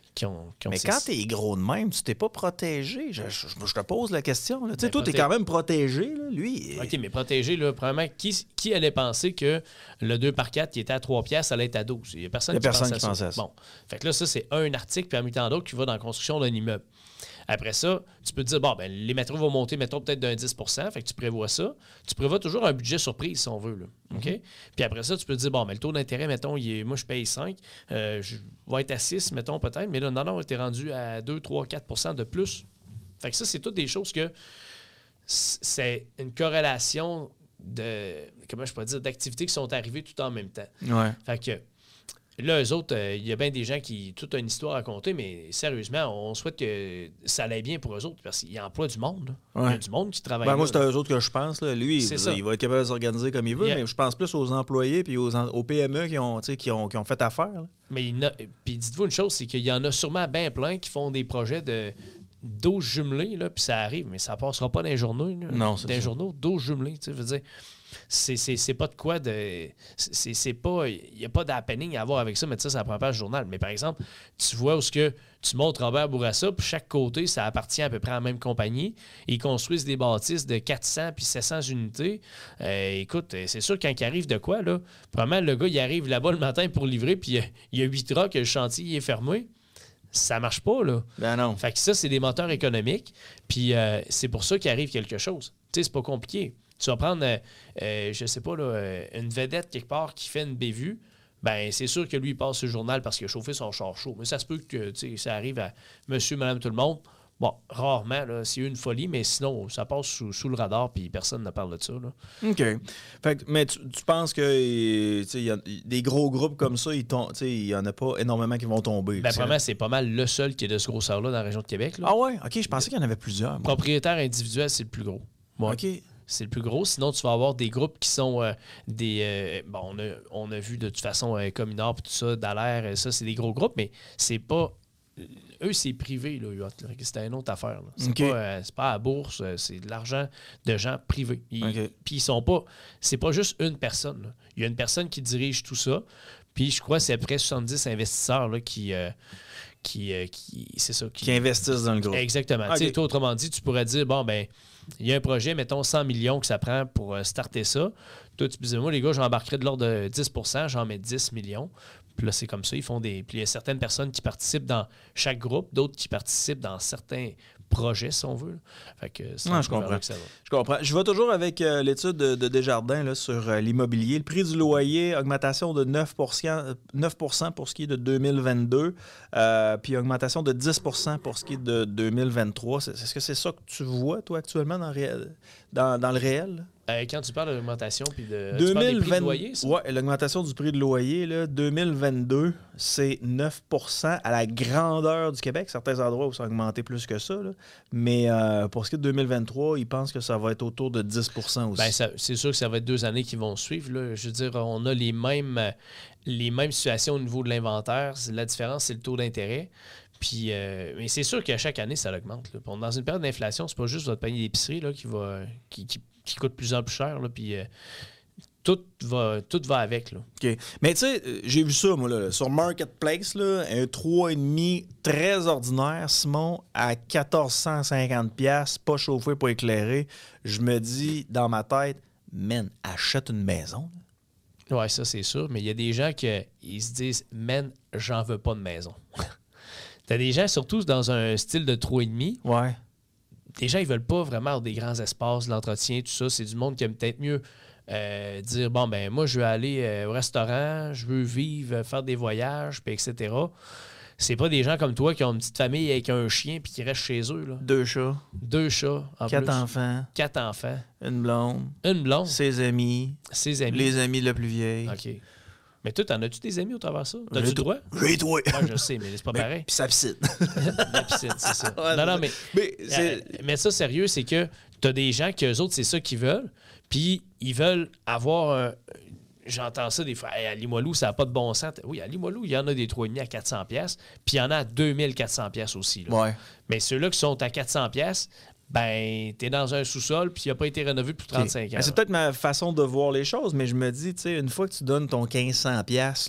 qui ont, qui ont Mais ces... quand t'es gros de même, tu t'es pas protégé. Je, je, je te pose la question. Tu sais, toi, proté... t'es quand même protégé. Là, lui. OK, mais protégé, là, premièrement, qui, qui allait penser que le deux par quatre qui était à trois piastres allait être à douze? Il n'y a personne, Il y a qui, personne pense qui à pense ça. à ça. Bon. Fait que là, ça, c'est un article, puis en même temps d'autres qui va dans la construction d'un immeuble. Après ça, tu peux te dire, bon, ben, les matériaux vont monter, mettons, peut-être d'un dix pour cent, fait que tu prévois ça. Tu prévois toujours un budget surprise, si on veut. Là. OK? Mm-hmm. Puis après ça, tu peux te dire, bon, ben, le taux d'intérêt, mettons, il est, moi, je paye cinq, euh, je vais être à six, mettons, peut-être, mais là, non, non, tu es rendu à deux, trois, quatre pour cent de plus. Fait que ça, c'est toutes des choses que c'est une corrélation de, comment je peux dire, d'activités qui sont arrivées tout en même temps. Ouais. Fait que là, eux autres, il euh, y a bien des gens qui toute une histoire à raconter, mais sérieusement, on souhaite que ça allait bien pour eux autres parce qu'ils emploient du monde. Ouais. Il y a du monde qui travaille. Ben, là, moi, c'est là. à eux autres que je pense. Là. Lui, il, il va être capable de s'organiser comme il veut, yeah. mais je pense plus aux employés et aux, aux P M E qui ont, qui ont, qui ont fait affaire. Là. Mais il puis dites-vous une chose, c'est qu'il y en a sûrement bien plein qui font des projets de d'eau jumelée, là, puis ça arrive, mais ça passera pas dans les journaux. Là. Non, c'est Dans les ça. journaux, d'eau jumelée, tu sais, je veux dire. C'est, c'est, c'est pas de quoi de. C'est, c'est pas. Il n'y a pas d'happening à avoir avec ça, mais ça, ça prend pas le journal. Mais par exemple, tu vois où ce que tu montres Robert Bourassa, puis chaque côté, ça appartient à peu près à la même compagnie. Ils construisent des bâtisses de quatre cents puis sept cents unités. Euh, écoute, c'est sûr, quand il arrive de quoi, là, probablement le gars, il arrive là-bas le matin pour livrer, puis il y a huit trucks, le chantier il est fermé. Ça marche pas, là. Ben non. Fait que ça, c'est des moteurs économiques. Puis euh, c'est pour ça qu'il arrive quelque chose. Tu sais, c'est pas compliqué. Tu vas prendre, euh, euh, je sais pas, là, euh, une vedette quelque part qui fait une bévue, ben c'est sûr que lui, il passe le journal parce qu'il a chauffé son char chaud. Mais ça se peut que ça arrive à monsieur, madame, tout le monde. Bon, rarement, là, c'est une folie, mais sinon, ça passe sous, sous le radar puis personne ne parle de ça. Là. OK. Fait que, mais tu, tu penses que y a, des gros groupes comme ça, il n'y en a pas énormément qui vont tomber? Ben, vraiment, c'est pas mal le seul qui est de ce grosseur-là dans la région de Québec. Là. Ah ouais? OK, je pensais qu'il y en avait plusieurs. Moi. Propriétaire individuel, c'est le plus gros. Ouais. OK. C'est le plus gros. Sinon, tu vas avoir des groupes qui sont euh, des... Euh, bon, on a, on a vu de toute façon euh, Communard et tout ça, Dallaire, ça, c'est des gros groupes, mais c'est pas... Eux, c'est privé, là, U O T. C'est une autre affaire. C'est okay. pas, euh, pas à la bourse, c'est de l'argent de gens privés. Ils, okay. Puis ils sont pas... C'est pas juste une personne. Là. Il y a une personne qui dirige tout ça. Puis je crois que c'est à peu près soixante-dix investisseurs là, qui... Euh, Qui, euh, qui, c'est ça, qui, qui investissent dans le groupe. Exactement. Okay. Toi, autrement dit, tu pourrais dire, bon, ben il y a un projet, mettons cent millions que ça prend pour euh, starter ça. Toi, tu me disais, moi, les gars, j'embarquerais de l'ordre de dix pour cent, j'en mets dix millions. Puis là, c'est comme ça, ils font des... Puis il y a certaines personnes qui participent dans chaque groupe, d'autres qui participent dans certains projets, si on veut. Fait que c'est non, je comprends. Que ça va. Je comprends. Je vais toujours avec euh, l'étude de, de Desjardins là, sur euh, l'immobilier. Le prix du loyer, augmentation de neuf pour cent, neuf pour cent pour ce qui est de deux mille vingt-deux, euh, puis augmentation de dix pour cent pour ce qui est de deux mille vingt-trois. C'est, est-ce que c'est ça que tu vois, toi, actuellement, dans, réel, dans, dans le réel? Euh, quand tu parles d'augmentation puis de deux mille vingt... tu parles des prix de loyer, ça? Oui, l'augmentation du prix de loyer, là, deux mille vingt-deux, c'est neuf pour cent à la grandeur du Québec. Certains endroits où ça a augmenté plus que ça. Là. Mais euh, pour ce qui est de deux mille vingt-trois, ils pensent que ça va être autour de dix pour cent aussi. Bien, ça, c'est sûr que ça va être deux années qui vont suivre. Là. Je veux dire, on a les mêmes, les mêmes situations au niveau de l'inventaire. La différence, c'est le taux d'intérêt. Puis, euh, mais c'est sûr qu'à chaque année, ça augmente. Là. Dans une période d'inflation, c'est pas juste votre panier d'épicerie là, qui va... Qui, qui, qui coûte de plus en plus cher, là, puis euh, tout, va, tout va avec. Là. OK. Mais tu sais, j'ai vu ça, moi, là, sur Marketplace, là, un trois virgule cinq très ordinaire, Simon, à quatorze cent cinquante dollars, pas chauffé, pas éclairé. Je me dis, dans ma tête, man, achète une maison. Oui, ça, c'est sûr. Mais il y a des gens qui ils se disent, man, j'en veux pas de maison. T'as des gens, surtout dans un style de trois virgule cinq. Ouais. Les gens, ils veulent pas vraiment avoir des grands espaces, l'entretien, tout ça. C'est du monde qui aime peut-être mieux euh, dire, bon, ben moi, je veux aller euh, au restaurant, je veux vivre, faire des voyages, puis et cetera. C'est pas des gens comme toi qui ont une petite famille avec un chien puis qui restent chez eux. Là. Deux chats. Deux chats, en Quatre plus. enfants. Quatre enfants. Une blonde. Une blonde. Ses amis. Ses amis. Les amis de la plus vieille. OK. Mais toi, t'en as-tu des amis au travers de ça? T'as-tu le droit? J'ai toi. Moi, je sais, mais c'est pas mais, pareil. Puis sa piscine. La piscine, c'est ça. Ouais, non, non, mais, mais, euh, mais ça, sérieux, c'est que t'as des gens qui, eux autres, c'est ça qu'ils veulent. Puis, ils veulent avoir un... J'entends ça des fois. Hey, à Limoilou, ça n'a pas de bon sens. Oui, à Limoilou, il y en a des trois virgule cinq à quatre cents dollars. Puis, il y en a à deux mille quatre cents dollars aussi. Là. Ouais. Mais ceux-là qui sont à quatre cents dollars, ben, t'es dans un sous-sol, puis il n'a pas été rénové depuis trente-cinq okay. ans. Ben, c'est peut-être ma façon de voir les choses, mais je me dis, tu sais, une fois que tu donnes ton quinze cents dollars, là,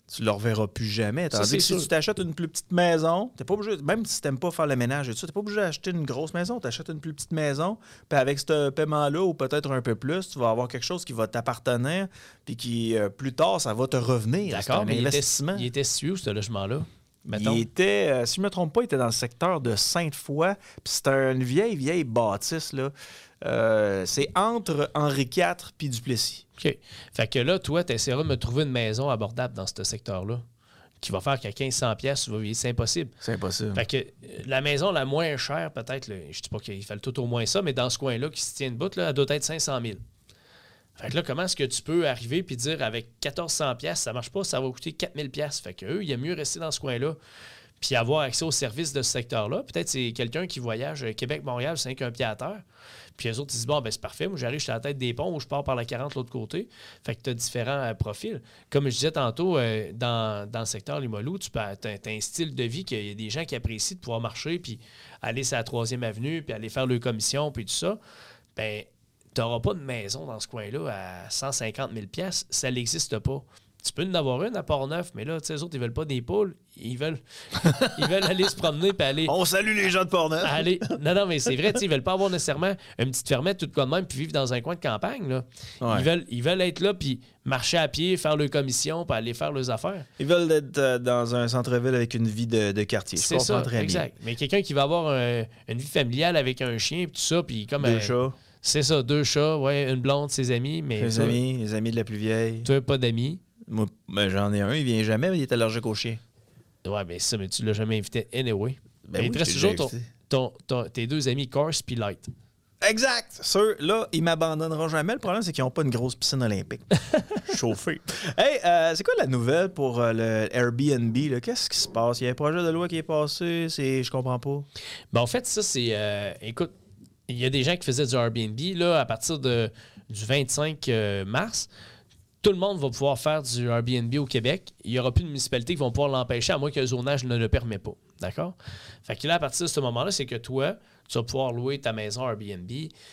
tu ne le reverras plus jamais. Tandis Ça, que c'est si sûr. tu t'achètes une plus petite maison, t'es pas obligé, même si tu n'aimes pas faire le ménage et tout ça, tu n'es pas obligé d'acheter une grosse maison. Tu achètes une plus petite maison, puis avec ce paiement-là, ou peut-être un peu plus, tu vas avoir quelque chose qui va t'appartenir, puis qui, euh, plus tard, ça va te revenir. C'est D'accord, un mais investissement. il était, il était situé où, ce logement-là? Mettons. Il était, euh, si je ne me trompe pas, il était dans le secteur de Sainte-Foy, puis c'était une vieille, vieille bâtisse, là. Euh, c'est entre Henri quatre puis Duplessis. OK. Fait que là, toi, tu essaieras de me trouver une maison abordable dans ce secteur-là qui va faire qu'à quinze cents pièces, tu vas vivre. C'est impossible. C'est impossible. Fait que euh, la maison la moins chère, peut-être, là, je dis pas qu'il fait tout au moins ça, mais dans ce coin-là qui se tient debout, là, elle doit être cinq cent mille. Fait que là, comment est-ce que tu peux arriver puis dire avec quatorze cents pièces, ça marche pas, ça va coûter quatre mille pièces. Fait que eux, il y a mieux rester dans ce coin-là puis avoir accès aux services de ce secteur-là. Peut-être c'est quelqu'un qui voyage Québec-Montréal, c'est qu'un pied à terre. Puis eux autres, ils disent, bon, ben c'est parfait, moi j'arrive, je suis à la tête des ponts ou je pars par la quarante de l'autre côté. Fait que tu as différents euh, profils. Comme je disais tantôt, euh, dans, dans le secteur Limoilou, tu as un style de vie qu'il y a des gens qui apprécient de pouvoir marcher, puis aller sur la troisième avenue, puis aller faire leur commission, puis tout ça. Ben, tu n'auras pas de maison dans ce coin-là à cent cinquante mille pièces, ça n'existe pas. Tu peux en avoir une à Port-Neuf, mais là, tu sais, les autres, ils veulent pas des poules. Ils veulent, ils veulent aller se promener puis aller... On salue les gens de Port-Neuf. aller... Non, non, mais c'est vrai, tu sais, ils veulent pas avoir nécessairement une petite fermette tout comme même puis vivre dans un coin de campagne, là. Ouais. Ils, veulent, ils veulent être là puis marcher à pied, faire leur commission puis aller faire leurs affaires. Ils veulent être euh, dans un centre-ville avec une vie de, de quartier. Je C'est comprends ça, très exact. Mais quelqu'un qui va avoir un- une vie familiale avec un chien puis tout ça, puis comme... bien. Deux euh, chats, C'est ça, deux chats, ouais, une blonde, ses amis, mais les toi, amis, les amis de la plus vieille. toi, pas d'amis. Moi, ben, j'en ai un, il vient jamais, mais il est allergique aux chiens. Ouais, mais ça, mais tu l'as jamais invité anyway. Ben mais oui, il te reste je t'ai toujours déjà ton, invité. ton- ton- tes deux amis Corse puis Light. Exact. Ceux-là, ils m'abandonneront jamais. Le problème, c'est qu'ils n'ont pas une grosse piscine olympique. Chauffée. Hey, euh, c'est quoi la nouvelle pour euh, le Airbnb, là? Qu'est-ce qui se passe? Il y a un projet de loi qui est passé. C'est... Je comprends pas. Ben, en fait, ça, c'est... euh, écoute, il y a des gens qui faisaient du Airbnb. Là, à partir de, du vingt-cinq mars, tout le monde va pouvoir faire du Airbnb au Québec. Il n'y aura plus de municipalités qui vont pouvoir l'empêcher, à moins que le zonage ne le permet pas. D'accord? Fait que là, à partir de ce moment-là, c'est que toi, tu vas pouvoir louer ta maison Airbnb.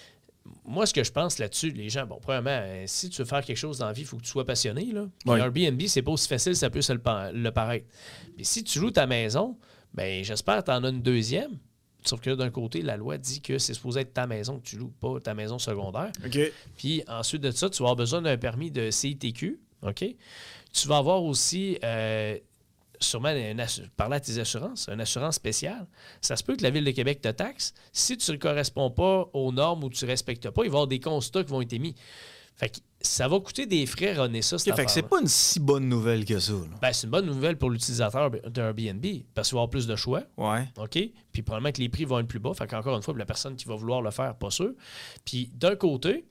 Moi, ce que je pense là-dessus, les gens, bon, premièrement, euh, si tu veux faire quelque chose dans la vie, il faut que tu sois passionné. Là. Puis Oui. Airbnb, c'est pas aussi facile, ça peut se le, pa- le paraître. Puis si tu loues ta maison, ben j'espère que tu en as une deuxième. Sauf que là, d'un côté, la loi dit que c'est supposé être ta maison que tu loues, pas ta maison secondaire. OK. Puis ensuite de ça, tu vas avoir besoin d'un permis de C I T Q. OK? Tu vas avoir aussi, euh, sûrement, une assu- parler à tes assurances, une assurance spéciale. Ça se peut que la Ville de Québec te taxe. Si tu ne corresponds pas aux normes ou tu ne respectes pas, il va y avoir des constats qui vont être émis. Fait que ça va coûter des frais, René, ça, cette OK, fait que c'est affaire-là. pas une si bonne nouvelle que ça. Là. Ben, c'est une bonne nouvelle pour l'utilisateur d'Airbnb parce qu'il va avoir plus de choix. Ouais. OK? Puis probablement que les prix vont être plus bas. Fait qu'encore une fois, la personne qui va vouloir le faire, pas sûr. Puis d'un côté,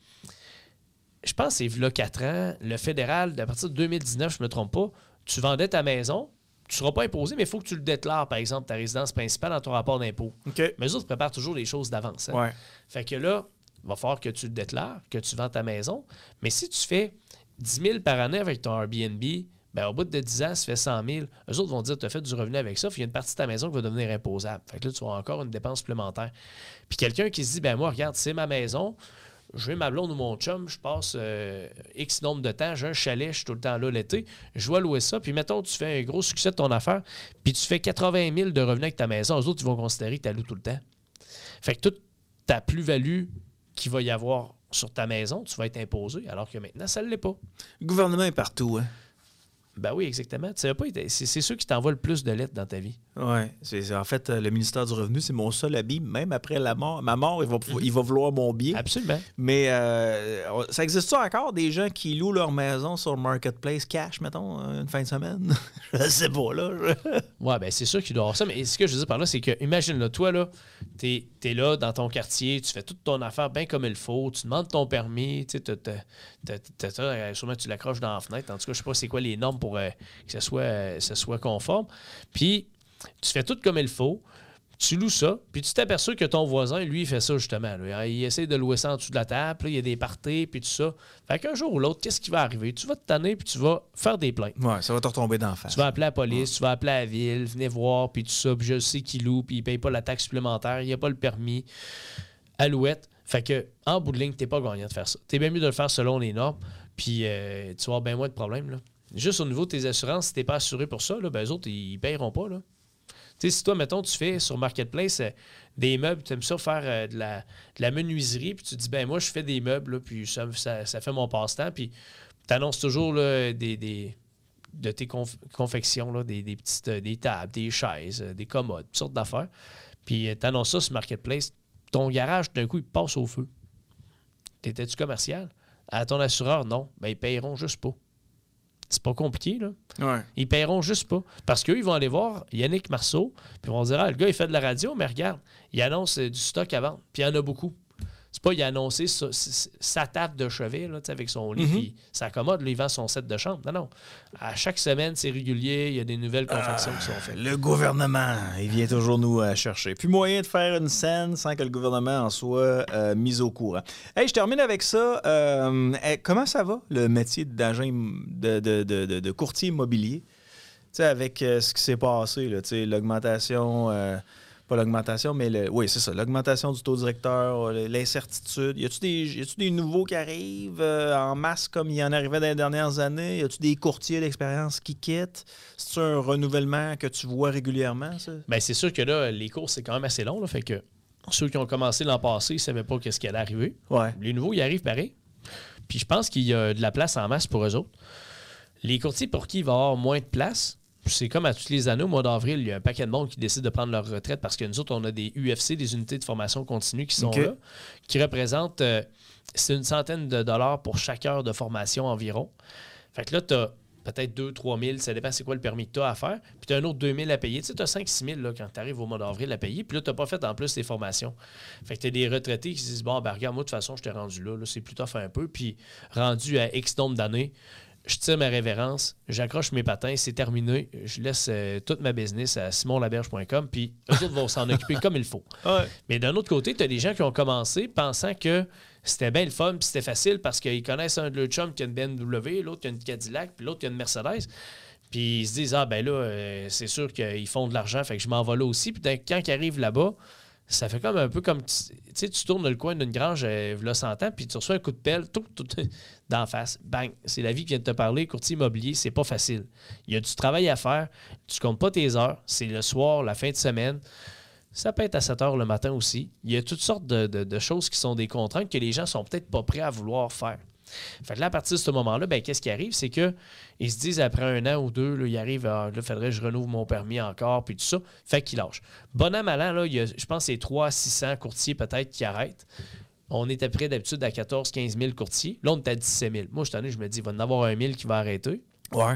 je pense que c'est là quatre ans, le fédéral, à partir de deux mille dix-neuf, je ne me trompe pas, tu vendais ta maison, tu ne seras pas imposé, mais il faut que tu le déclares, par exemple, ta résidence principale dans ton rapport d'impôt. OK. Mais eux autres préparent toujours les choses d'avance. hein. Ouais. Fait que là, il va falloir que tu le déclares, que tu vends ta maison. Mais si tu fais dix mille par année avec ton Airbnb, ben, au bout de dix ans, ça fait cent mille. Eux autres vont dire tu as fait du revenu avec ça, puis il y a une partie de ta maison qui va devenir imposable. Fait que là, tu vas avoir encore une dépense supplémentaire. Puis quelqu'un qui se dit ben moi, regarde, c'est ma maison, je vais ma blonde ou mon chum, je passe euh, X nombre de temps, j'ai un chalet, je suis tout le temps là l'été, je vais louer ça, puis mettons, tu fais un gros succès de ton affaire, puis tu fais quatre-vingt mille de revenus avec ta maison, eux autres, ils vont considérer que tu loues tout le temps. Fait que toute ta plus-value qu'il va y avoir sur ta maison, tu vas être imposé, alors que maintenant, ça ne l'est pas. Le gouvernement est partout, hein? Ben oui, exactement. Tu savais pas, c'est, c'est ceux qui t'envoient le plus de lettres dans ta vie. Ouais. C'est, c'est- en fait, euh, le ministère du Revenu, c'est mon seul habit. Même après la mort, ma mort, il va, pou- il va vouloir mon billet. Absolument. Mais euh, ça existe-tu encore des gens qui louent leur maison sur Marketplace cash, mettons, une fin de semaine? Je sais pas, là. Ouais, ben c'est sûr qu'il doit y avoir ça. Mais ce que je veux dire par là, c'est que, imagine, là, toi, là, t'es, t'es là dans ton quartier, tu fais toute ton affaire bien comme il faut, tu demandes ton permis, tu sais, t'as- t'as- t'as- t'as- t'as- sûrement tu l'accroches dans la fenêtre. En tout cas, je sais pas c'est quoi les normes pour euh, que ce soit, euh, ce soit conforme. Puis, tu fais tout comme il faut. Tu loues ça, puis tu t'aperçois que ton voisin, lui, il fait ça justement. Là. Il essaie de louer ça en dessous de la table, puis là, il y a des parties, puis tout ça. Fait qu'un jour ou l'autre, qu'est-ce qui va arriver? Tu vas te tanner, puis tu vas faire des plaintes. Ouais, ça va te retomber d'en face. Tu vas appeler la police, tu vas appeler la ville, venez voir, puis tout ça, puis je sais qu'il loue, puis il paye pas la taxe supplémentaire, il n'y a pas le permis. Alouette. Fait que, en bout de ligne, t'es pas gagnant de faire ça. T'es bien mieux de le faire selon les normes, puis euh, tu vas avoir bien moins de problèmes, là. juste au niveau de tes assurances, si tu n'es pas assuré pour ça, là, ben, eux autres, ils ne paieront pas. Là. Tu sais, si toi, mettons, tu fais sur Marketplace euh, des meubles, tu aimes ça faire euh, de, la, de la menuiserie, puis tu te dis, ben moi, je fais des meubles, là, puis ça, ça, ça fait mon passe-temps, puis tu annonces toujours là, des, des, de tes conf- confections, là, des, des petites euh, des tables, des chaises, euh, des commodes, toutes sortes d'affaires. Puis euh, tu annonces ça sur Marketplace, ton garage, d'un coup, il passe au feu. T'étais-tu commercial? À ton assureur, non. Ben, ils paieront juste pas. C'est pas compliqué, là. Ouais. Ils paieront juste pas. Parce qu'eux, ils vont aller voir Yannick Marceau, puis ils vont dire, ah, le gars, il fait de la radio, mais regarde, il annonce euh, du stock à vendre. Puis il y en a beaucoup. C'est pas, il a annoncé sa, sa table de chevet, là, avec son lit, mm-hmm. puis sa commode, là, il vend son set de chambre. Non, non. À chaque semaine, c'est régulier, il y a des nouvelles confections ah, qui sont faites. Le gouvernement, il vient toujours nous euh, chercher. Puis moyen de faire une scène sans que le gouvernement en soit euh, mis au courant. Hey, je termine avec ça. Euh, hey, comment ça va, le métier d'agent de, de, de, de, de courtier immobilier? Tu sais, avec euh, ce qui s'est passé, là, tu sais, l'augmentation... Euh, Pas l'augmentation, mais le, oui, c'est ça. L'augmentation du taux directeur, l'incertitude. Y a-tu des, y a-tu des nouveaux qui arrivent euh, en masse comme il y en arrivait dans les dernières années? Y a-tu des courtiers d'expérience qui quittent? C'est un renouvellement que tu vois régulièrement, ça? Bien, c'est sûr que là, les courses, c'est quand même assez long. Là, fait que ceux qui ont commencé l'an passé, ils ne savaient pas ce qui allait arriver. Ouais. Les nouveaux, ils arrivent pareil. Puis je pense qu'il y a de la place en masse pour eux autres. Les courtiers pour qui il va y avoir moins de place, c'est comme à toutes les années, au mois d'avril, il y a un paquet de monde qui décide de prendre leur retraite parce que nous autres, on a des U F C, des unités de formation continue qui sont okay. là, qui représentent, euh, c'est une centaine de dollars pour chaque heure de formation environ. Fait que là, tu as peut-être deux à trois mille, ça dépend c'est quoi le permis que tu as à faire, puis tu as un autre deux mille à payer. Tu sais, tu as cinq à six mille là, quand tu arrives au mois d'avril à payer, puis là, tu n'as pas fait en plus tes formations. Fait que tu as des retraités qui se disent, bon, ben regarde, moi, de toute façon, je t'ai rendu là, là c'est plus tough un peu, puis rendu à X nombre d'années, je tire ma révérence, j'accroche mes patins, c'est terminé. Je laisse euh, toute ma business à simon laberge point com, puis eux autres vont s'en occuper comme il faut. Ouais. Mais d'un autre côté, tu as des gens qui ont commencé pensant que c'était bien le fun, puis c'était facile parce qu'ils connaissent un de leurs chums qui a une B M W, l'autre qui a une Cadillac, puis l'autre qui a une Mercedes. Puis ils se disent, ah ben là, euh, c'est sûr qu'ils font de l'argent, fait que je m'en vais là aussi. Puis quand ils arrivent là-bas, ça fait comme un peu comme, tu sais, tu tournes le coin d'une grange, euh, là, cent ans, puis tu reçois un coup de pelle, tout, tout, d'en face. Bang! C'est la vie qui vient de te parler. Courtier immobilier, c'est pas facile. Il y a du travail à faire. Tu comptes pas tes heures. C'est le soir, la fin de semaine. Ça peut être à sept heures le matin aussi. Il y a toutes sortes de, de, de choses qui sont des contraintes que les gens sont peut-être pas prêts à vouloir faire. Fait que là, à partir de ce moment-là, ben, qu'est-ce qui arrive? C'est qu'ils se disent après un an ou deux, là, ils arrivent à, là, il faudrait que je renouve mon permis encore, puis tout ça. Fait qu'ils lâchent. Bon an, mal an, là, il y a, je pense que c'est trois à six cents courtiers peut-être qui arrêtent. On est à près d'habitude à quatorze à quinze mille courtiers. Là, on est à dix-sept mille. Moi, cette année, je me dis, il va y en avoir un mille qui va arrêter. Ouais.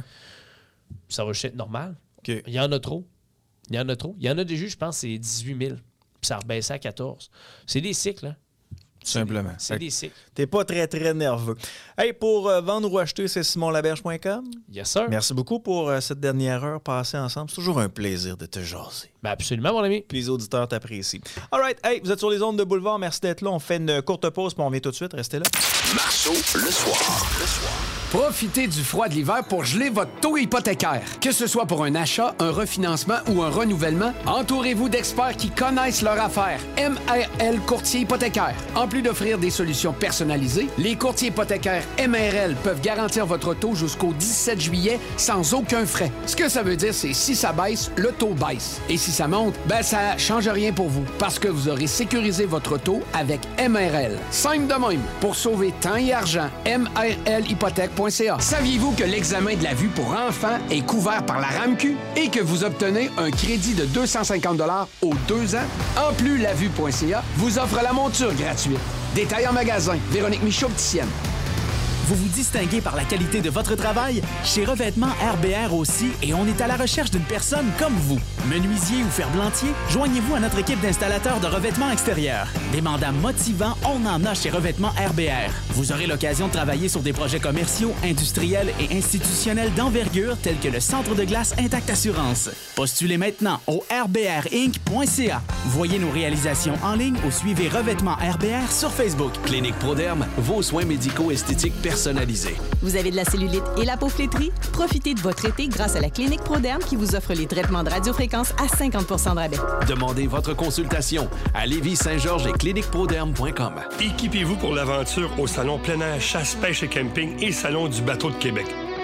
Ça va juste être normal. Okay. Il y en a trop. Il y en a trop. Il y en a des juges, je pense, c'est dix-huit mille. Puis ça rebaisse à quatorze. C'est des cycles, hein? Simplement. C'est des cycles. T'es pas très, très nerveux. Hey, pour euh, vendre ou acheter, c'est simon laberge point com. Yes, sir. Merci beaucoup pour euh, cette dernière heure passée ensemble. C'est toujours un plaisir de te jaser. Ben absolument, mon ami. Puis les auditeurs t'apprécient. All right. Hey, vous êtes sur les ondes de Boulevard. Merci d'être là. On fait une courte pause, puis on revient tout de suite. Restez là. Marceau, le soir. Le soir. Profitez du froid de l'hiver pour geler votre taux hypothécaire. Que ce soit pour un achat, un refinancement ou un renouvellement, entourez-vous d'experts qui connaissent leur affaire. M R L Courtier hypothécaire. En plus d'offrir des solutions personnalisées, les courtiers hypothécaires M R L peuvent garantir votre taux jusqu'au dix-sept juillet sans aucun frais. Ce que ça veut dire, c'est si ça baisse, le taux baisse. Et si ça monte, ben ça change rien pour vous parce que vous aurez sécurisé votre taux avec M R L. Simple de même. Pour sauver temps et argent, M R L hypothèque point c a. Saviez-vous que l'examen de la vue pour enfants est couvert par la RAMQ et que vous obtenez un crédit de deux cent cinquante dollars aux deux ans? En plus, la vue point c a vous offre la monture gratuite. Détail en magasin. Véronique Michaud, opticienne. Vous vous distinguez par la qualité de votre travail? Chez Revêtement R B R aussi, et on est à la recherche d'une personne comme vous. Menuisier ou ferblantier, joignez-vous à notre équipe d'installateurs de revêtements extérieurs. Des mandats motivants, on en a chez Revêtement R B R. Vous aurez l'occasion de travailler sur des projets commerciaux, industriels et institutionnels d'envergure tels que le Centre de glace Intact Assurance. Postulez maintenant au r b r inc point c a. Voyez nos réalisations en ligne ou suivez Revêtement R B R sur Facebook. Clinique Proderme, vos soins médicaux esthétiques personnalisés. Vous avez de la cellulite et la peau flétrie? Profitez de votre été grâce à la Clinique Proderme qui vous offre les traitements de radiofréquence à cinquante pour cent de rabais. Demandez votre consultation à Lévis, Saint-Georges et clinique proderme point com. Équipez-vous pour l'aventure au Salon plein air chasse, pêche et camping et Salon du bateau de Québec.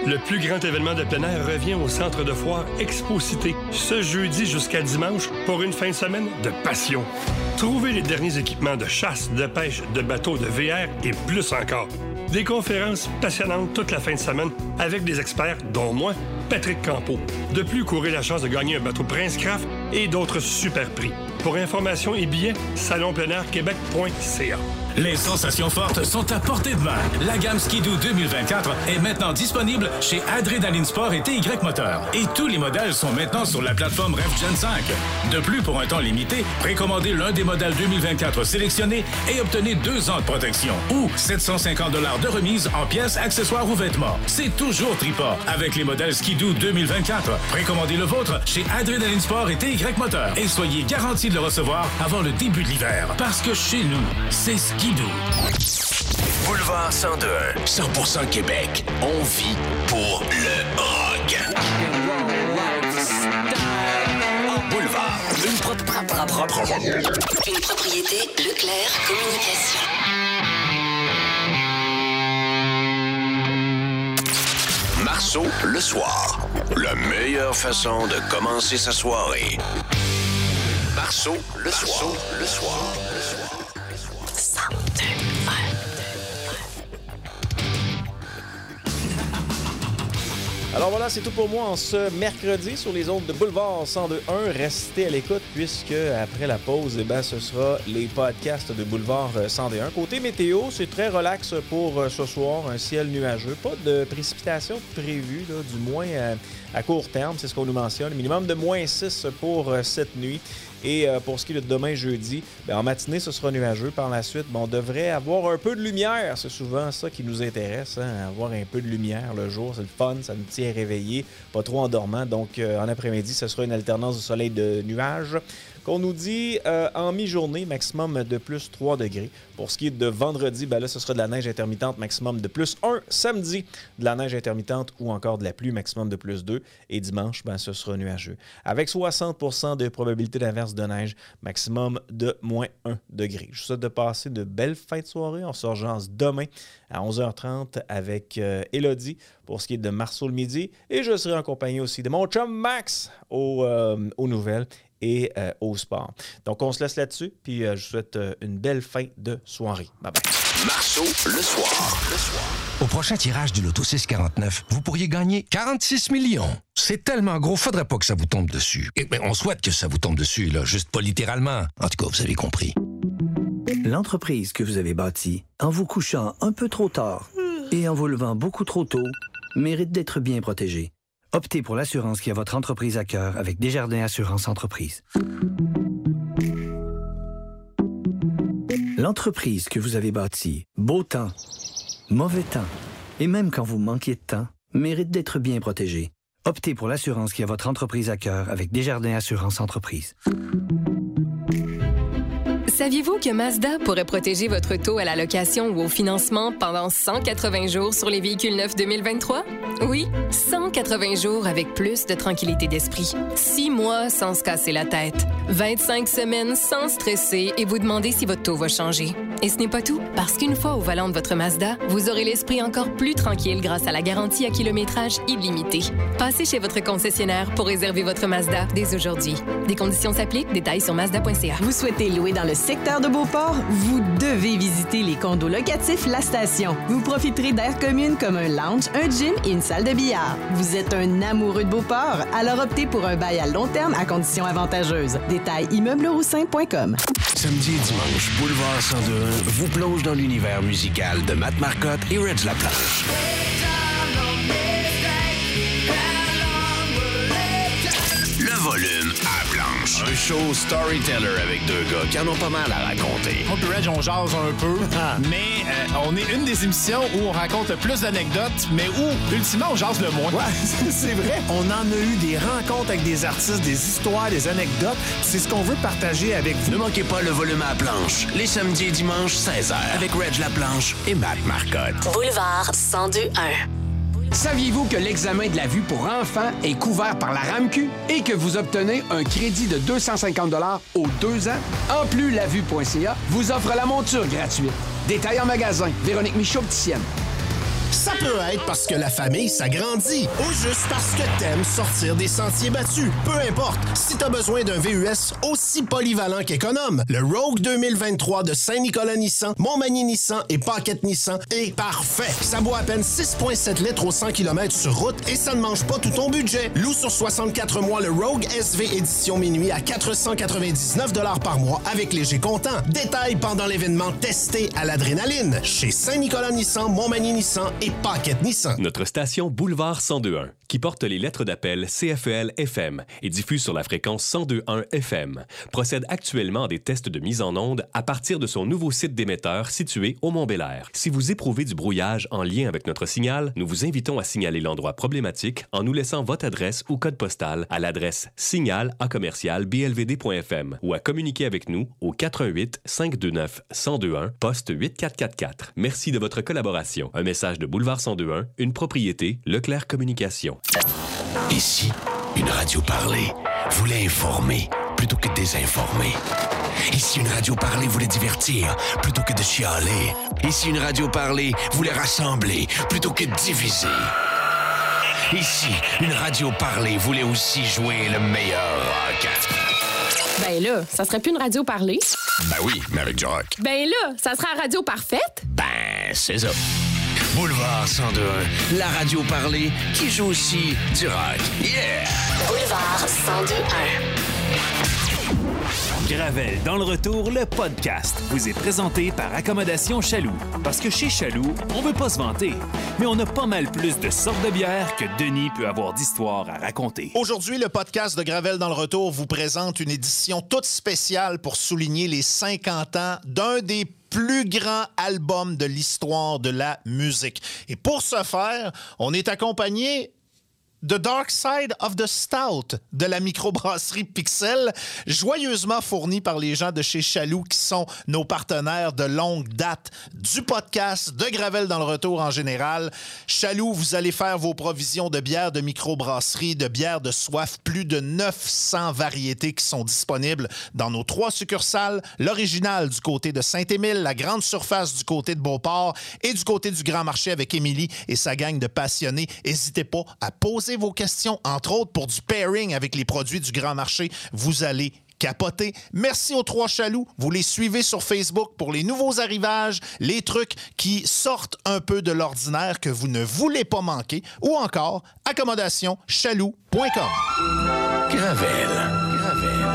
Le plus grand événement de plein air revient au centre de foire Expo-Cité, ce jeudi jusqu'à dimanche, pour une fin de semaine de passion. Trouvez les derniers équipements de chasse, de pêche, de bateaux, de V R et plus encore. Des conférences passionnantes toute la fin de semaine avec des experts, dont moi, Patrick Campeau. De plus, courez la chance de gagner un bateau Prince Craft et d'autres super prix. Pour information et billets, salon plein air québec point c a. Les sensations fortes sont à portée de main. La gamme Ski-Doo deux mille vingt-quatre est maintenant disponible chez Adrénaline Sport et T Y Moteur. Et tous les modèles sont maintenant sur la plateforme RevGen cinq. De plus, pour un temps limité, précommandez l'un des modèles deux mille vingt-quatre sélectionnés et obtenez deux ans de protection. Ou sept cent cinquante dollars de remise en pièces, accessoires ou vêtements. C'est toujours tripa avec les modèles Ski-Doo deux mille vingt-quatre. Précommandez le vôtre chez Adrénaline Sport et T Y Moteur. Et soyez garantis de le recevoir avant le début de l'hiver. Parce que chez nous, c'est Ski Boulevard cent deux un, cent pour cent Québec. On vit pour le rock. Boulevard, une propre, propre, propre. Une propriété Leclerc Communication. Marceau, le soir. La meilleure façon de commencer sa soirée. Marceau, le soir. Le soir. Alors voilà, c'est tout pour moi en ce mercredi sur les ondes de Boulevard cent deux un. Restez à l'écoute puisque après la pause, eh ben, ce sera les podcasts de Boulevard cent deux un. Côté météo, c'est très relax pour ce soir, un ciel nuageux. Pas de précipitations prévues, là, du moins à, à court terme, c'est ce qu'on nous mentionne. Minimum de moins six pour cette nuit. Et euh, pour ce qui est de demain jeudi, bien, en matinée, ce sera nuageux. Par la suite, bien, on devrait avoir un peu de lumière. C'est souvent ça qui nous intéresse, hein, avoir un peu de lumière le jour. C'est le fun, ça nous tient réveillés, pas trop endormant. Donc, euh, en après-midi, ce sera une alternance de soleil de nuages. Qu'on nous dit euh, en mi-journée, maximum de plus trois degrés. Pour ce qui est de vendredi, ben là, ce sera de la neige intermittente, maximum de plus un. Samedi, de la neige intermittente ou encore de la pluie, maximum de plus deux. Et dimanche, ben, ce sera nuageux. Avec soixante pour cent de probabilité d'averse de neige, maximum de moins un degré. Je vous souhaite de passer de belles fins de soirée. On se rejoint demain à onze heures trente avec euh, Élodie pour ce qui est de Marceau le midi. Et je serai en compagnie aussi de mon chum Max aux, euh, aux nouvelles et euh, au sport. Donc, on se laisse là-dessus, puis euh, je vous souhaite euh, une belle fin de soirée. Bye-bye. Marceau, le soir. Le soir. Au prochain tirage du Loto six quarante-neuf, vous pourriez gagner quarante-six millions. C'est tellement gros, faudrait pas que ça vous tombe dessus. Et, mais on souhaite que ça vous tombe dessus, là, juste pas littéralement. En tout cas, vous avez compris. L'entreprise que vous avez bâtie, en vous couchant un peu trop tard et en vous levant beaucoup trop tôt, mérite d'être bien protégée. Optez pour l'assurance qui a votre entreprise à cœur avec Desjardins Assurance Entreprise. L'entreprise que vous avez bâtie, beau temps, mauvais temps, et même quand vous manquiez de temps, mérite d'être bien protégée. Optez pour l'assurance qui a votre entreprise à cœur avec Desjardins Assurance Entreprise. Saviez-vous que Mazda pourrait protéger votre auto à la location ou au financement pendant cent quatre-vingts jours sur les véhicules neufs deux mille vingt-trois? Oui, cent quatre-vingts jours avec plus de tranquillité d'esprit. Six mois sans se casser la tête. vingt-cinq semaines sans stresser et vous demander si votre taux va changer. Et ce n'est pas tout, parce qu'une fois au volant de votre Mazda, vous aurez l'esprit encore plus tranquille grâce à la garantie à kilométrage illimité. Passez chez votre concessionnaire pour réserver votre Mazda dès aujourd'hui. Des conditions s'appliquent, détails sur mazda point c a. Vous souhaitez louer dans le secteur de Beauport? Vous devez visiter les condos locatifs La Station. Vous profiterez d'aires communes comme un lounge, un gym et une salle de billard. Vous êtes un amoureux de Beauport? Alors optez pour un bail à long terme à conditions avantageuses. Détails immeuble roussin point com. Samedi et dimanche, Boulevard cent deux un vous plonge dans l'univers musical de Matt Marcotte et Reg Laplanche. Le volume à planche. Un show storyteller avec deux gars qui en ont pas mal à raconter. Moi et Reg, on jase un peu, mais euh, on est une des émissions où on raconte le plus d'anecdotes, mais où, ultimement, on jase le moins. Ouais, c'est vrai. On en a eu des rencontres avec des artistes, des histoires, des anecdotes. C'est ce qu'on veut partager avec vous. Ne manquez pas le volume à planche. Les samedis et dimanches, seize heures, avec Reg Laplanche et Matt Marcotte. Boulevard cent deux un. Saviez-vous que l'examen de la vue pour enfants est couvert par la RAMQ et que vous obtenez un crédit de deux cent cinquante dollars aux deux ans? En plus, la vue point c a vous offre la monture gratuite. Détail en magasin. Véronique Michaud, opticienne. Ça peut être parce que la famille s'agrandit ou juste parce que t'aimes sortir des sentiers battus. Peu importe, si t'as besoin d'un V U S aussi polyvalent qu'économe, le Rogue deux mille vingt-trois de Saint-Nicolas Nissan, Montmagny Nissan et Paquette Nissan est parfait. Ça boit à peine six virgule sept litres aux cent kilomètres sur route et ça ne mange pas tout ton budget. Loue sur soixante-quatre mois le Rogue S V édition minuit à quatre cent quatre-vingt-dix-neuf dollars par mois avec léger comptant. Détails pendant l'événement testé à l'adrénaline chez Saint-Nicolas Nissan, Montmagny Nissan et Paquette Nissan. Notre station Boulevard cent deux point un, qui porte les lettres d'appel C F E L F M et diffuse sur la fréquence cent deux virgule un F M, procède actuellement à des tests de mise en onde à partir de son nouveau site d'émetteur situé au Mont-Bélair. Si vous éprouvez du brouillage en lien avec notre signal, nous vous invitons à signaler l'endroit problématique en nous laissant votre adresse ou code postal à l'adresse signal à commercial b l v d point f m ou à communiquer avec nous au quatre un huit, cinq deux neuf, un zéro deux un, poste huit quatre quatre quatre. Merci de votre collaboration. Un message de Boulevard cent deux point un, une propriété Leclerc Communication. Ici, une radio parlée voulait informer plutôt que désinformer. Ici, une radio parlée voulait divertir plutôt que de chialer. Ici, une radio parlée voulait rassembler plutôt que diviser. Ici, une radio parlée voulait aussi jouer le meilleur rock. Ben là, ça serait plus une radio parlée? Ben oui, mais avec du rock. Ben là, ça serait la radio parfaite? Ben, c'est ça. Boulevard cent deux point un, la radio parlée qui joue aussi du rock. Yeah! Boulevard cent deux point un. Gravel dans le retour, le podcast, vous est présenté par Accommodation Chaloux. Parce que chez Chaloux, on veut pas se vanter, mais on a pas mal plus de sortes de bières que Denis peut avoir d'histoires à raconter. Aujourd'hui, le podcast de Gravel dans le retour vous présente une édition toute spéciale pour souligner les cinquante ans d'un des plus grands albums de l'histoire de la musique. Et pour ce faire, on est accompagné The Dark Side of the Stout de la microbrasserie Pixel, joyeusement fournie par les gens de chez Chaloux qui sont nos partenaires de longue date du podcast, de Gravel dans le retour en général. Chaloux, vous allez faire vos provisions de bières de microbrasserie, de bières de soif, plus de neuf cents variétés qui sont disponibles dans nos trois succursales, l'original du côté de Saint-Émile, la grande surface du côté de Beauport et du côté du Grand Marché avec Émilie et sa gang de passionnés. N'hésitez pas à poser vos questions, entre autres pour du pairing avec les produits du Grand Marché. Vous allez capoter. Merci aux trois Chaloux. Vous les suivez sur Facebook pour les nouveaux arrivages, les trucs qui sortent un peu de l'ordinaire que vous ne voulez pas manquer, ou encore accommodation chaloux point com. Gravel. Gravel.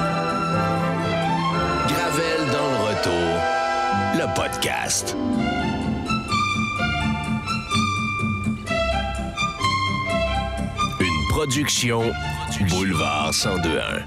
Gravel dans le retour. Le podcast. Production Boulevard cent deux point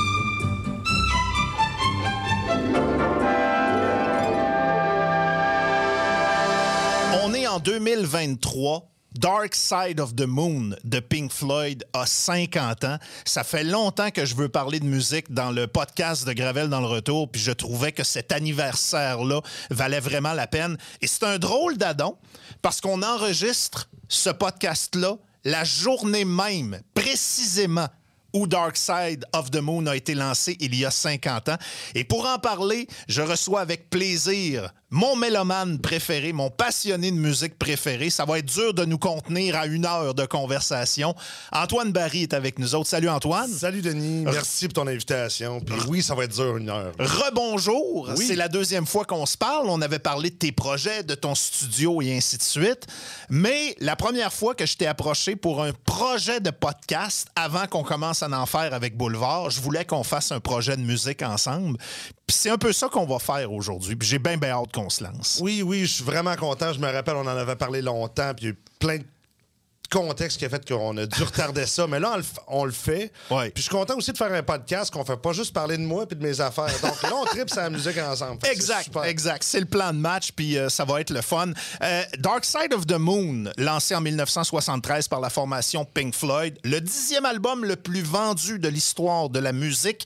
un. On est en deux mille vingt-trois. Dark Side of the Moon de Pink Floyd a cinquante ans. Ça fait longtemps que je veux parler de musique dans le podcast de Gravel dans le retour, puis je trouvais que cet anniversaire-là valait vraiment la peine. Et c'est un drôle d'addon, parce qu'on enregistre ce podcast-là la journée même, précisément, où Dark Side of the Moon a été lancé il y a cinquante ans. Et pour en parler, je reçois avec plaisir mon mélomane préféré, mon passionné de musique préféré. Ça va être dur de nous contenir à une heure de conversation. Antoine Barry est avec nous autres. Salut Antoine. Salut Denis, merci pour ton invitation. Puis oui, ça va être dur une heure. Rebonjour, oui. C'est la deuxième fois qu'on se parle. On avait parlé de tes projets, de ton studio et ainsi de suite. Mais la première fois que je t'ai approché pour un projet de podcast, avant qu'on commence à en faire avec Boulevard, je voulais qu'on fasse un projet de musique ensemble. Puis c'est un peu ça qu'on va faire aujourd'hui. Puis j'ai bien, bien hâte qu'on se lance. Oui, oui, je suis vraiment content. Je me rappelle, on en avait parlé longtemps, puis il y a eu plein de contexte qui a fait qu'on a dû retarder ça. Mais là, on le, on le fait. Ouais. Puis je suis content aussi de faire un podcast qu'on fait pas juste parler de moi puis de mes affaires. Donc là, on tripe sur la musique ensemble. Fait exact, c'est exact. C'est le plan de match, puis euh, ça va être le fun. Euh, Dark Side of the Moon, lancé en dix-neuf cent soixante-treize par la formation Pink Floyd, le dixième album le plus vendu de l'histoire de la musique.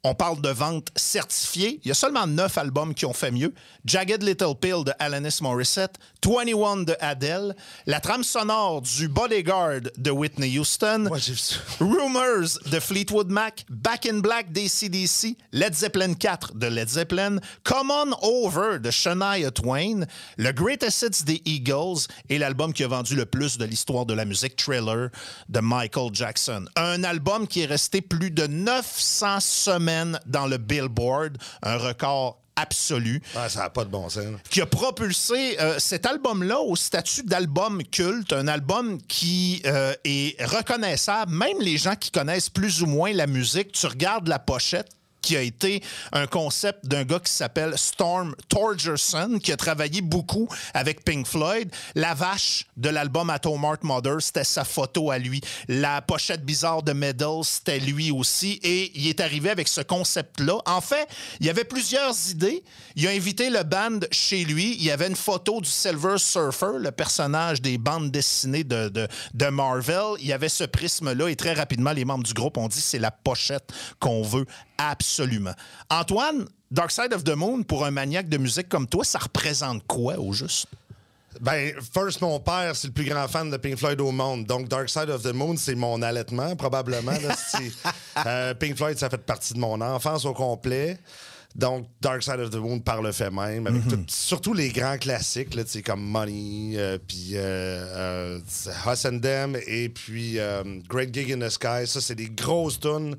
On parle de ventes certifiées. Il y a seulement neuf albums qui ont fait mieux. Jagged Little Pill de Alanis Morissette, vingt et un de Adele, la trame sonore du Bodyguard de Whitney Houston, Moi, j'ai vu ça. Rumors de Fleetwood Mac, Back in Black d'A C D C, Led Zeppelin quatre de Led Zeppelin, Come On Over de Shania Twain, le Greatest Hits des Eagles et l'album qui a vendu le plus de l'histoire de la musique, Thriller de Michael Jackson. Un album qui est resté plus de neuf cents semaines dans le Billboard, un record absolu. Ouais, ça n'a pas de bon sens. Qui a propulsé euh, cet album-là au statut d'album culte, un album qui euh, est reconnaissable. Même les gens qui connaissent plus ou moins la musique, tu regardes la pochette, qui a été un concept d'un gars qui s'appelle Storm Thorgerson, qui a travaillé beaucoup avec Pink Floyd. La vache de l'album Atom Heart Mother, c'était sa photo à lui. La pochette bizarre de Medal, c'était lui aussi. Et il est arrivé avec ce concept-là. En fait, il y avait plusieurs idées. Il a invité le band chez lui. Il y avait une photo du Silver Surfer, le personnage des bandes dessinées de, de, de Marvel. Il y avait ce prisme-là. Et très rapidement, les membres du groupe ont dit c'est la pochette qu'on veut absolument. Antoine, Dark Side of the Moon, pour un maniaque de musique comme toi, ça représente quoi au juste? Ben, first, mon père, c'est le plus grand fan de Pink Floyd au monde. Donc, Dark Side of the Moon, c'est mon allaitement, probablement. Là, euh, Pink Floyd, ça fait partie de mon enfance au complet. Donc, Dark Side of the Moon par le fait même, avec mm-hmm. tout, surtout les grands classiques, là, comme Money, euh, puis euh, euh, Us and Them, et puis euh, Great Gig in the Sky. Ça, c'est des grosses tunes.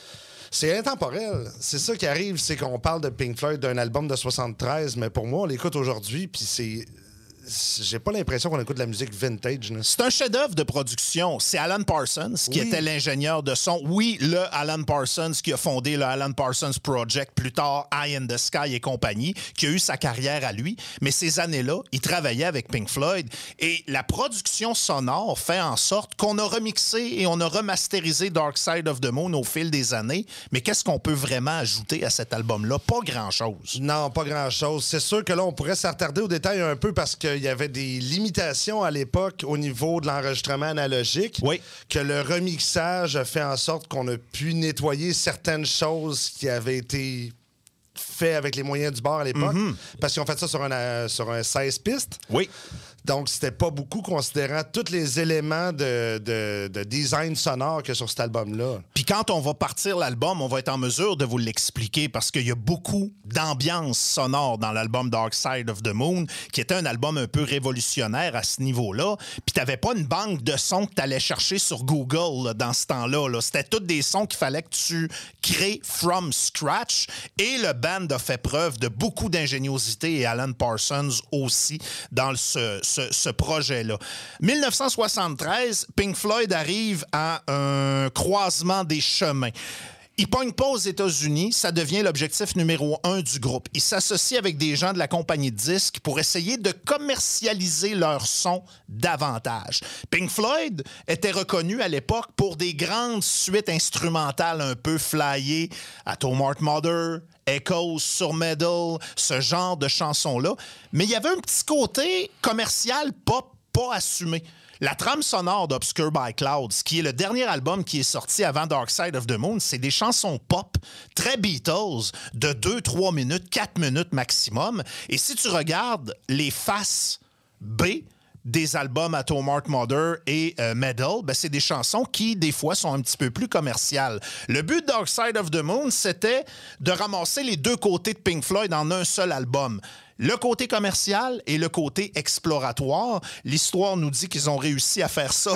C'est intemporel. C'est ça qui arrive, c'est qu'on parle de Pink Floyd d'un album de soixante-treize, mais pour moi, on l'écoute aujourd'hui, puis c'est... J'ai pas l'impression qu'on écoute de la musique vintage. Là. C'est un chef-d'œuvre de production. C'est Alan Parsons qui oui. était l'ingénieur de son. Oui, le Alan Parsons qui a fondé le Alan Parsons Project, plus tard Eye in the Sky et compagnie, qui a eu sa carrière à lui. Mais ces années-là, il travaillait avec Pink Floyd. Et la production sonore fait en sorte qu'on a remixé et on a remasterisé Dark Side of the Moon au fil des années. Mais qu'est-ce qu'on peut vraiment ajouter à cet album-là? Pas grand-chose. Non, pas grand-chose. C'est sûr que là, on pourrait s'attarder au détail un peu parce que il y avait des limitations à l'époque au niveau de l'enregistrement analogique. Oui. Que le remixage a fait en sorte qu'on a pu nettoyer certaines choses qui avaient été faites avec les moyens du bord à l'époque. Mm-hmm. Parce qu'ils ont fait ça sur un, sur un seize pistes. Oui. Donc, c'était pas beaucoup considérant tous les éléments de, de, de design sonore que sur cet album-là. Puis quand on va partir l'album, on va être en mesure de vous l'expliquer parce qu'il y a beaucoup d'ambiance sonore dans l'album Dark Side of the Moon, qui était un album un peu révolutionnaire à ce niveau-là. Puis t'avais pas une banque de sons que t'allais chercher sur Google là, dans ce temps-là. Là. C'était tous des sons qu'il fallait que tu crées from scratch. Et le band a fait preuve de beaucoup d'ingéniosité, et Alan Parsons aussi, dans ce Ce, ce projet-là. dix-neuf cent soixante-treize, Pink Floyd arrive à un croisement des chemins. Il pogne pas aux États-Unis, ça devient l'objectif numéro un du groupe. Il s'associe avec des gens de la compagnie de disques pour essayer de commercialiser leur son davantage. Pink Floyd était reconnu à l'époque pour des grandes suites instrumentales un peu flyées, Atom Heart Mother, Echoes sur Medal, ce genre de chansons-là. Mais il y avait un petit côté commercial pop pas assumé. La trame sonore d'Obscure by Clouds, qui est le dernier album qui est sorti avant Dark Side of the Moon, c'est des chansons pop très Beatles de deux trois minutes, quatre minutes maximum. Et si tu regardes les faces B des albums Atom Heart Mother et euh, Medal, ben c'est des chansons qui, des fois, sont un petit peu plus commerciales. Le but de Dark Side of the Moon, c'était de ramasser les deux côtés de Pink Floyd en un seul album. Le côté commercial et le côté exploratoire. L'histoire nous dit qu'ils ont réussi à faire ça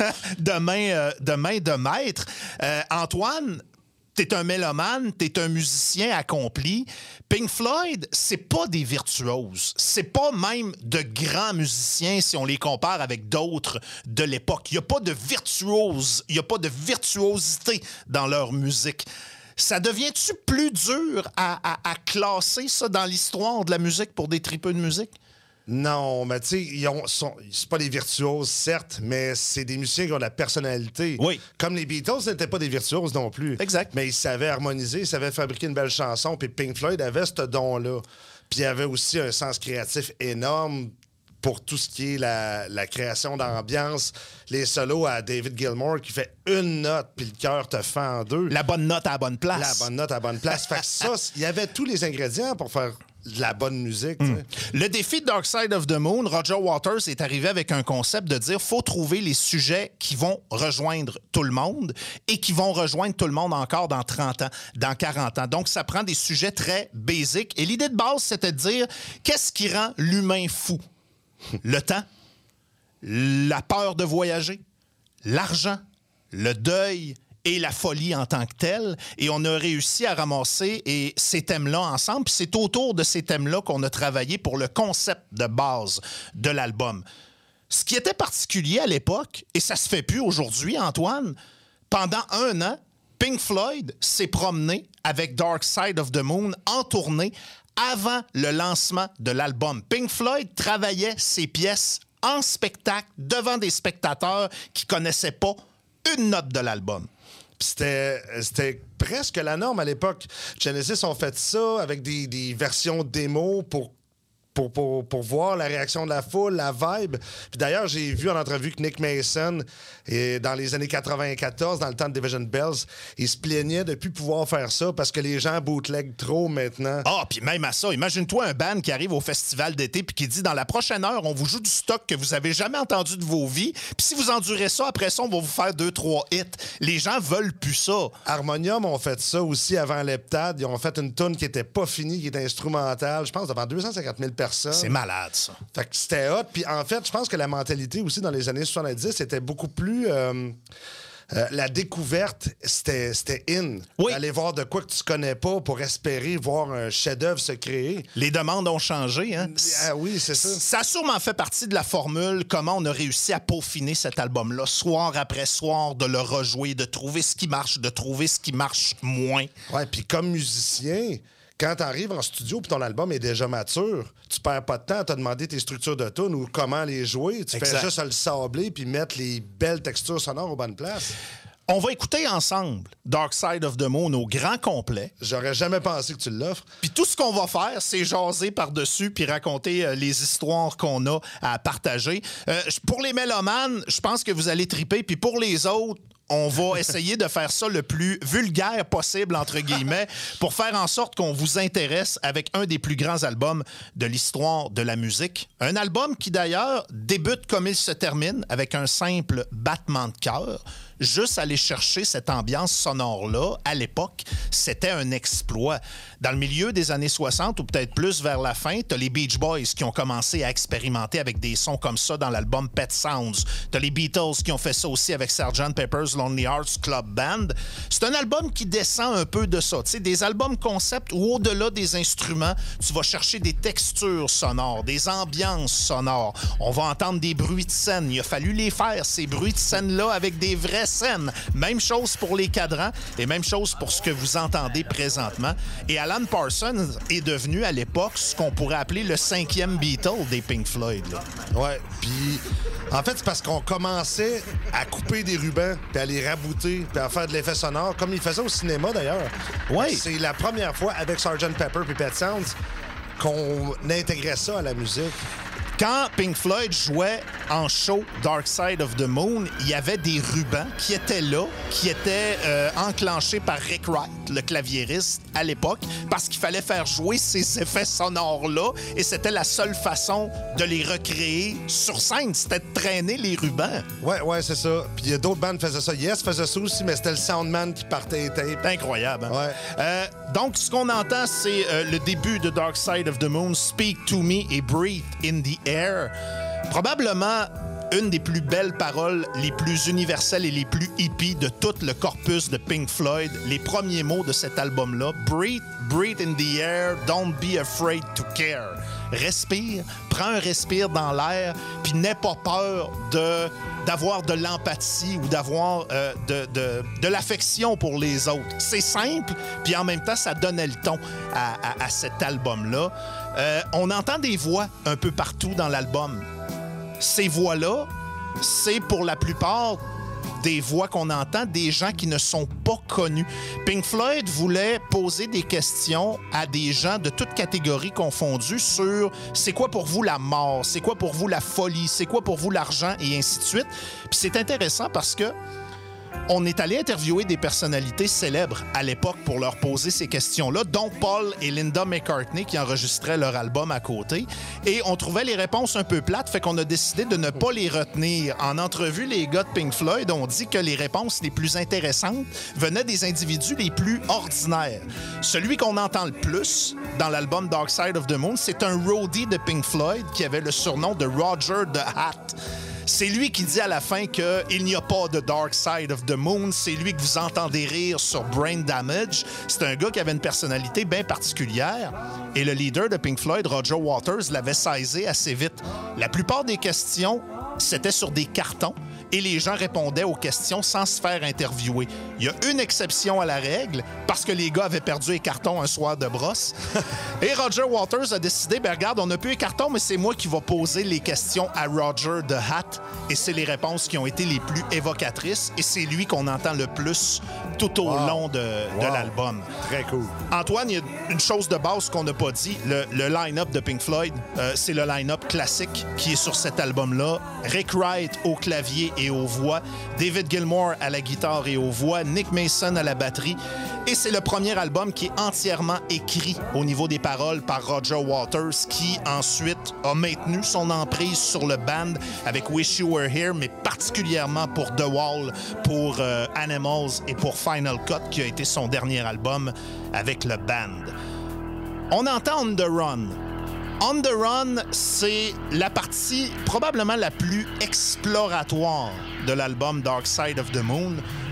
de main, euh, de main de maître. Euh, Antoine, t'es un mélomane, t'es un musicien accompli. Pink Floyd, c'est pas des virtuoses. C'est pas même de grands musiciens si on les compare avec d'autres de l'époque. Il n'y a pas de virtuose, il n'y a pas de virtuosité dans leur musique. Ça devient-tu plus dur à, à, à classer ça dans l'histoire de la musique pour des tripeux de musique? Non, mais tu sais, ils ont, sont, c'est pas des virtuoses, certes, mais c'est des musiciens qui ont de la personnalité. Oui. Comme les Beatles n'étaient pas des virtuoses non plus. Exact. Mais ils savaient harmoniser, ils savaient fabriquer une belle chanson, puis Pink Floyd avait ce don-là. Puis il avait aussi un sens créatif énorme pour tout ce qui est la, la création d'ambiance, les solos à David Gilmour qui fait une note puis le cœur te fend en deux. La bonne note à la bonne place. La bonne note à la bonne place. Fait que ça, il y avait tous les ingrédients pour faire de la bonne musique. Mm. Le défi de Dark Side of the Moon, Roger Waters est arrivé avec un concept de dire faut trouver les sujets qui vont rejoindre tout le monde et qui vont rejoindre tout le monde encore dans trente ans, dans quarante ans. Donc, ça prend des sujets très basiques. Et l'idée de base, c'était de dire qu'est-ce qui rend l'humain fou? Le temps, la peur de voyager, l'argent, le deuil et la folie en tant que telle. Et on a réussi à ramasser et ces thèmes-là ensemble. Puis c'est autour de ces thèmes-là qu'on a travaillé pour le concept de base de l'album. Ce qui était particulier à l'époque, et ça se fait plus aujourd'hui, Antoine, pendant un an, Pink Floyd s'est promené avec Dark Side of the Moon en tournée avant le lancement de l'album. Pink Floyd travaillait ses pièces en spectacle devant des spectateurs qui connaissaient pas une note de l'album. C'était, c'était presque la norme à l'époque. Genesis ont fait ça avec des, des versions démo pour Pour, pour, pour voir la réaction de la foule, la vibe. Puis d'ailleurs, j'ai vu en entrevue que Nick Mason, et dans les années quatre-vingt-quatorze, dans le temps de Division Bells, il se plaignait de ne plus pouvoir faire ça parce que les gens bootleg trop maintenant. Ah, puis même à ça, imagine-toi un band qui arrive au festival d'été puis qui dit dans la prochaine heure, on vous joue du stock que vous avez jamais entendu de vos vies. Puis si vous endurez ça, après ça, on va vous faire deux, trois hits. Les gens veulent plus ça. Harmonium ont fait ça aussi avant l'Heptade. Ils ont fait une tune qui était pas finie, qui était instrumentale. Je pense devant deux cent cinquante mille personnes. C'est malade, ça. Fait que c'était hot. Puis en fait, je pense que la mentalité aussi dans les années soixante-dix était beaucoup plus... Euh, euh, la découverte, c'était, c'était in. Oui. Aller voir de quoi que tu connais pas pour espérer voir un chef-d'œuvre se créer. Les demandes ont changé, hein? Ah oui, c'est ça. Ça a sûrement fait partie de la formule, comment on a réussi à peaufiner cet album-là, soir après soir, de le rejouer, de trouver ce qui marche, de trouver ce qui marche moins. Ouais, puis comme musicien... Quand tu arrives en studio et ton album est déjà mature, tu perds pas de temps à te demander tes structures de tunes ou comment les jouer. Tu exact. Fais juste le sabler puis mettre les belles textures sonores aux bonnes places. On va écouter ensemble Dark Side of the Moon au grand complet. J'aurais jamais pensé que tu l'offres. Puis tout ce qu'on va faire, c'est jaser par-dessus puis raconter euh, les histoires qu'on a à partager. Euh, pour les mélomanes, je pense que vous allez triper. Puis pour les autres, on va essayer de faire ça le plus vulgaire possible, entre guillemets, pour faire en sorte qu'on vous intéresse avec un des plus grands albums de l'histoire de la musique. Un album qui, d'ailleurs, débute comme il se termine, avec un simple battement de cœur. Juste aller chercher cette ambiance sonore-là, à l'époque, c'était un exploit. Dans le milieu des années soixante, ou peut-être plus vers la fin, t'as les Beach Boys qui ont commencé à expérimenter avec des sons comme ça dans l'album Pet Sounds. T'as les Beatles qui ont fait ça aussi avec sergeant Pepper's Lonely Hearts Club Band. C'est un album qui descend un peu de ça. Tu sais, des albums concept où, au-delà des instruments, tu vas chercher des textures sonores, des ambiances sonores. On va entendre des bruits de scène. Il a fallu les faire, ces bruits de scène-là, avec des vraies scènes. Même chose pour les cadrans et même chose pour ce que vous entendez présentement. Et Alan Parsons est devenu, à l'époque, ce qu'on pourrait appeler le cinquième Beatle des Pink Floyd. Là. Ouais, puis en fait, c'est parce qu'on commençait à couper des rubans, puis à les rabouter, puis à faire de l'effet sonore, comme il faisait au cinéma, d'ailleurs. Ouais. C'est la première fois, avec sergeant Pepper et Pet Sounds, qu'on intégrait ça à la musique. Quand Pink Floyd jouait en show Dark Side of the Moon, il y avait des rubans qui étaient là, qui étaient euh, enclenchés par Rick Wright, le claviériste, à l'époque, parce qu'il fallait faire jouer ces effets sonores-là, et c'était la seule façon de les recréer sur scène, c'était de traîner les rubans. Ouais, ouais, c'est ça. Puis il y a d'autres bandes qui faisaient ça. Yes faisait ça aussi, mais c'était le soundman qui partait les tapes. Incroyable, hein? Ouais. Euh, donc, ce qu'on entend, c'est euh, le début de Dark Side of the Moon, Speak to Me et Breathe in the Air. Probablement une des plus belles paroles, les plus universelles et les plus hippies de tout le corpus de Pink Floyd. Les premiers mots de cet album-là. Breathe, breathe in the air, don't be afraid to care. Respire, prends un respire dans l'air, puis n'aie pas peur de, d'avoir de l'empathie ou d'avoir euh, de, de, de l'affection pour les autres. C'est simple, puis en même temps, ça donnait le ton à, à, à cet album-là. Euh, on entend des voix un peu partout dans l'album. Ces voix-là, c'est pour la plupart des voix qu'on entend, des gens qui ne sont pas connus. Pink Floyd voulait poser des questions à des gens de toutes catégories confondues sur c'est quoi pour vous la mort, c'est quoi pour vous la folie, c'est quoi pour vous l'argent et ainsi de suite. Puis c'est intéressant parce que on est allé interviewer des personnalités célèbres à l'époque pour leur poser ces questions-là, dont Paul et Linda McCartney qui enregistraient leur album à côté. Et on trouvait les réponses un peu plates, fait qu'on a décidé de ne pas les retenir. En entrevue, les gars de Pink Floyd ont dit que les réponses les plus intéressantes venaient des individus les plus ordinaires. Celui qu'on entend le plus dans l'album Dark Side of the Moon, c'est un roadie de Pink Floyd qui avait le surnom de Roger the Hat. C'est lui qui dit à la fin qu'il n'y a pas de Dark Side of the Moon. C'est lui que vous entendez rire sur Brain Damage. C'est un gars qui avait une personnalité bien particulière. Et le leader de Pink Floyd, Roger Waters, l'avait saisi assez vite. La plupart des questions, c'était sur des cartons. Et les gens répondaient aux questions sans se faire interviewer. Il y a une exception à la règle, parce que les gars avaient perdu les cartons un soir de brosse. Et Roger Waters a décidé, ben regarde, on n'a plus les cartons, mais c'est moi qui vais poser les questions à Roger the Hat. Et c'est les réponses qui ont été les plus évocatrices. Et c'est lui qu'on entend le plus tout au wow. long de, de wow. l'album. Très cool. Antoine, il y a une chose de base qu'on n'a pas dit. Le, le line-up de Pink Floyd, euh, c'est le line-up classique qui est sur cet album-là. Rick Wright au clavier et aux voix, David Gilmour à la guitare et aux voix, Nick Mason à la batterie. Et c'est le premier album qui est entièrement écrit au niveau des paroles par Roger Waters, qui ensuite a maintenu son emprise sur le band avec Wish You Were Here, mais particulièrement pour The Wall, pour euh, Animals et pour Final Cut, qui a été son dernier album avec le band. On entend On the Run. On the Run, c'est la partie probablement la plus exploratoire de l'album Dark Side of the Moon.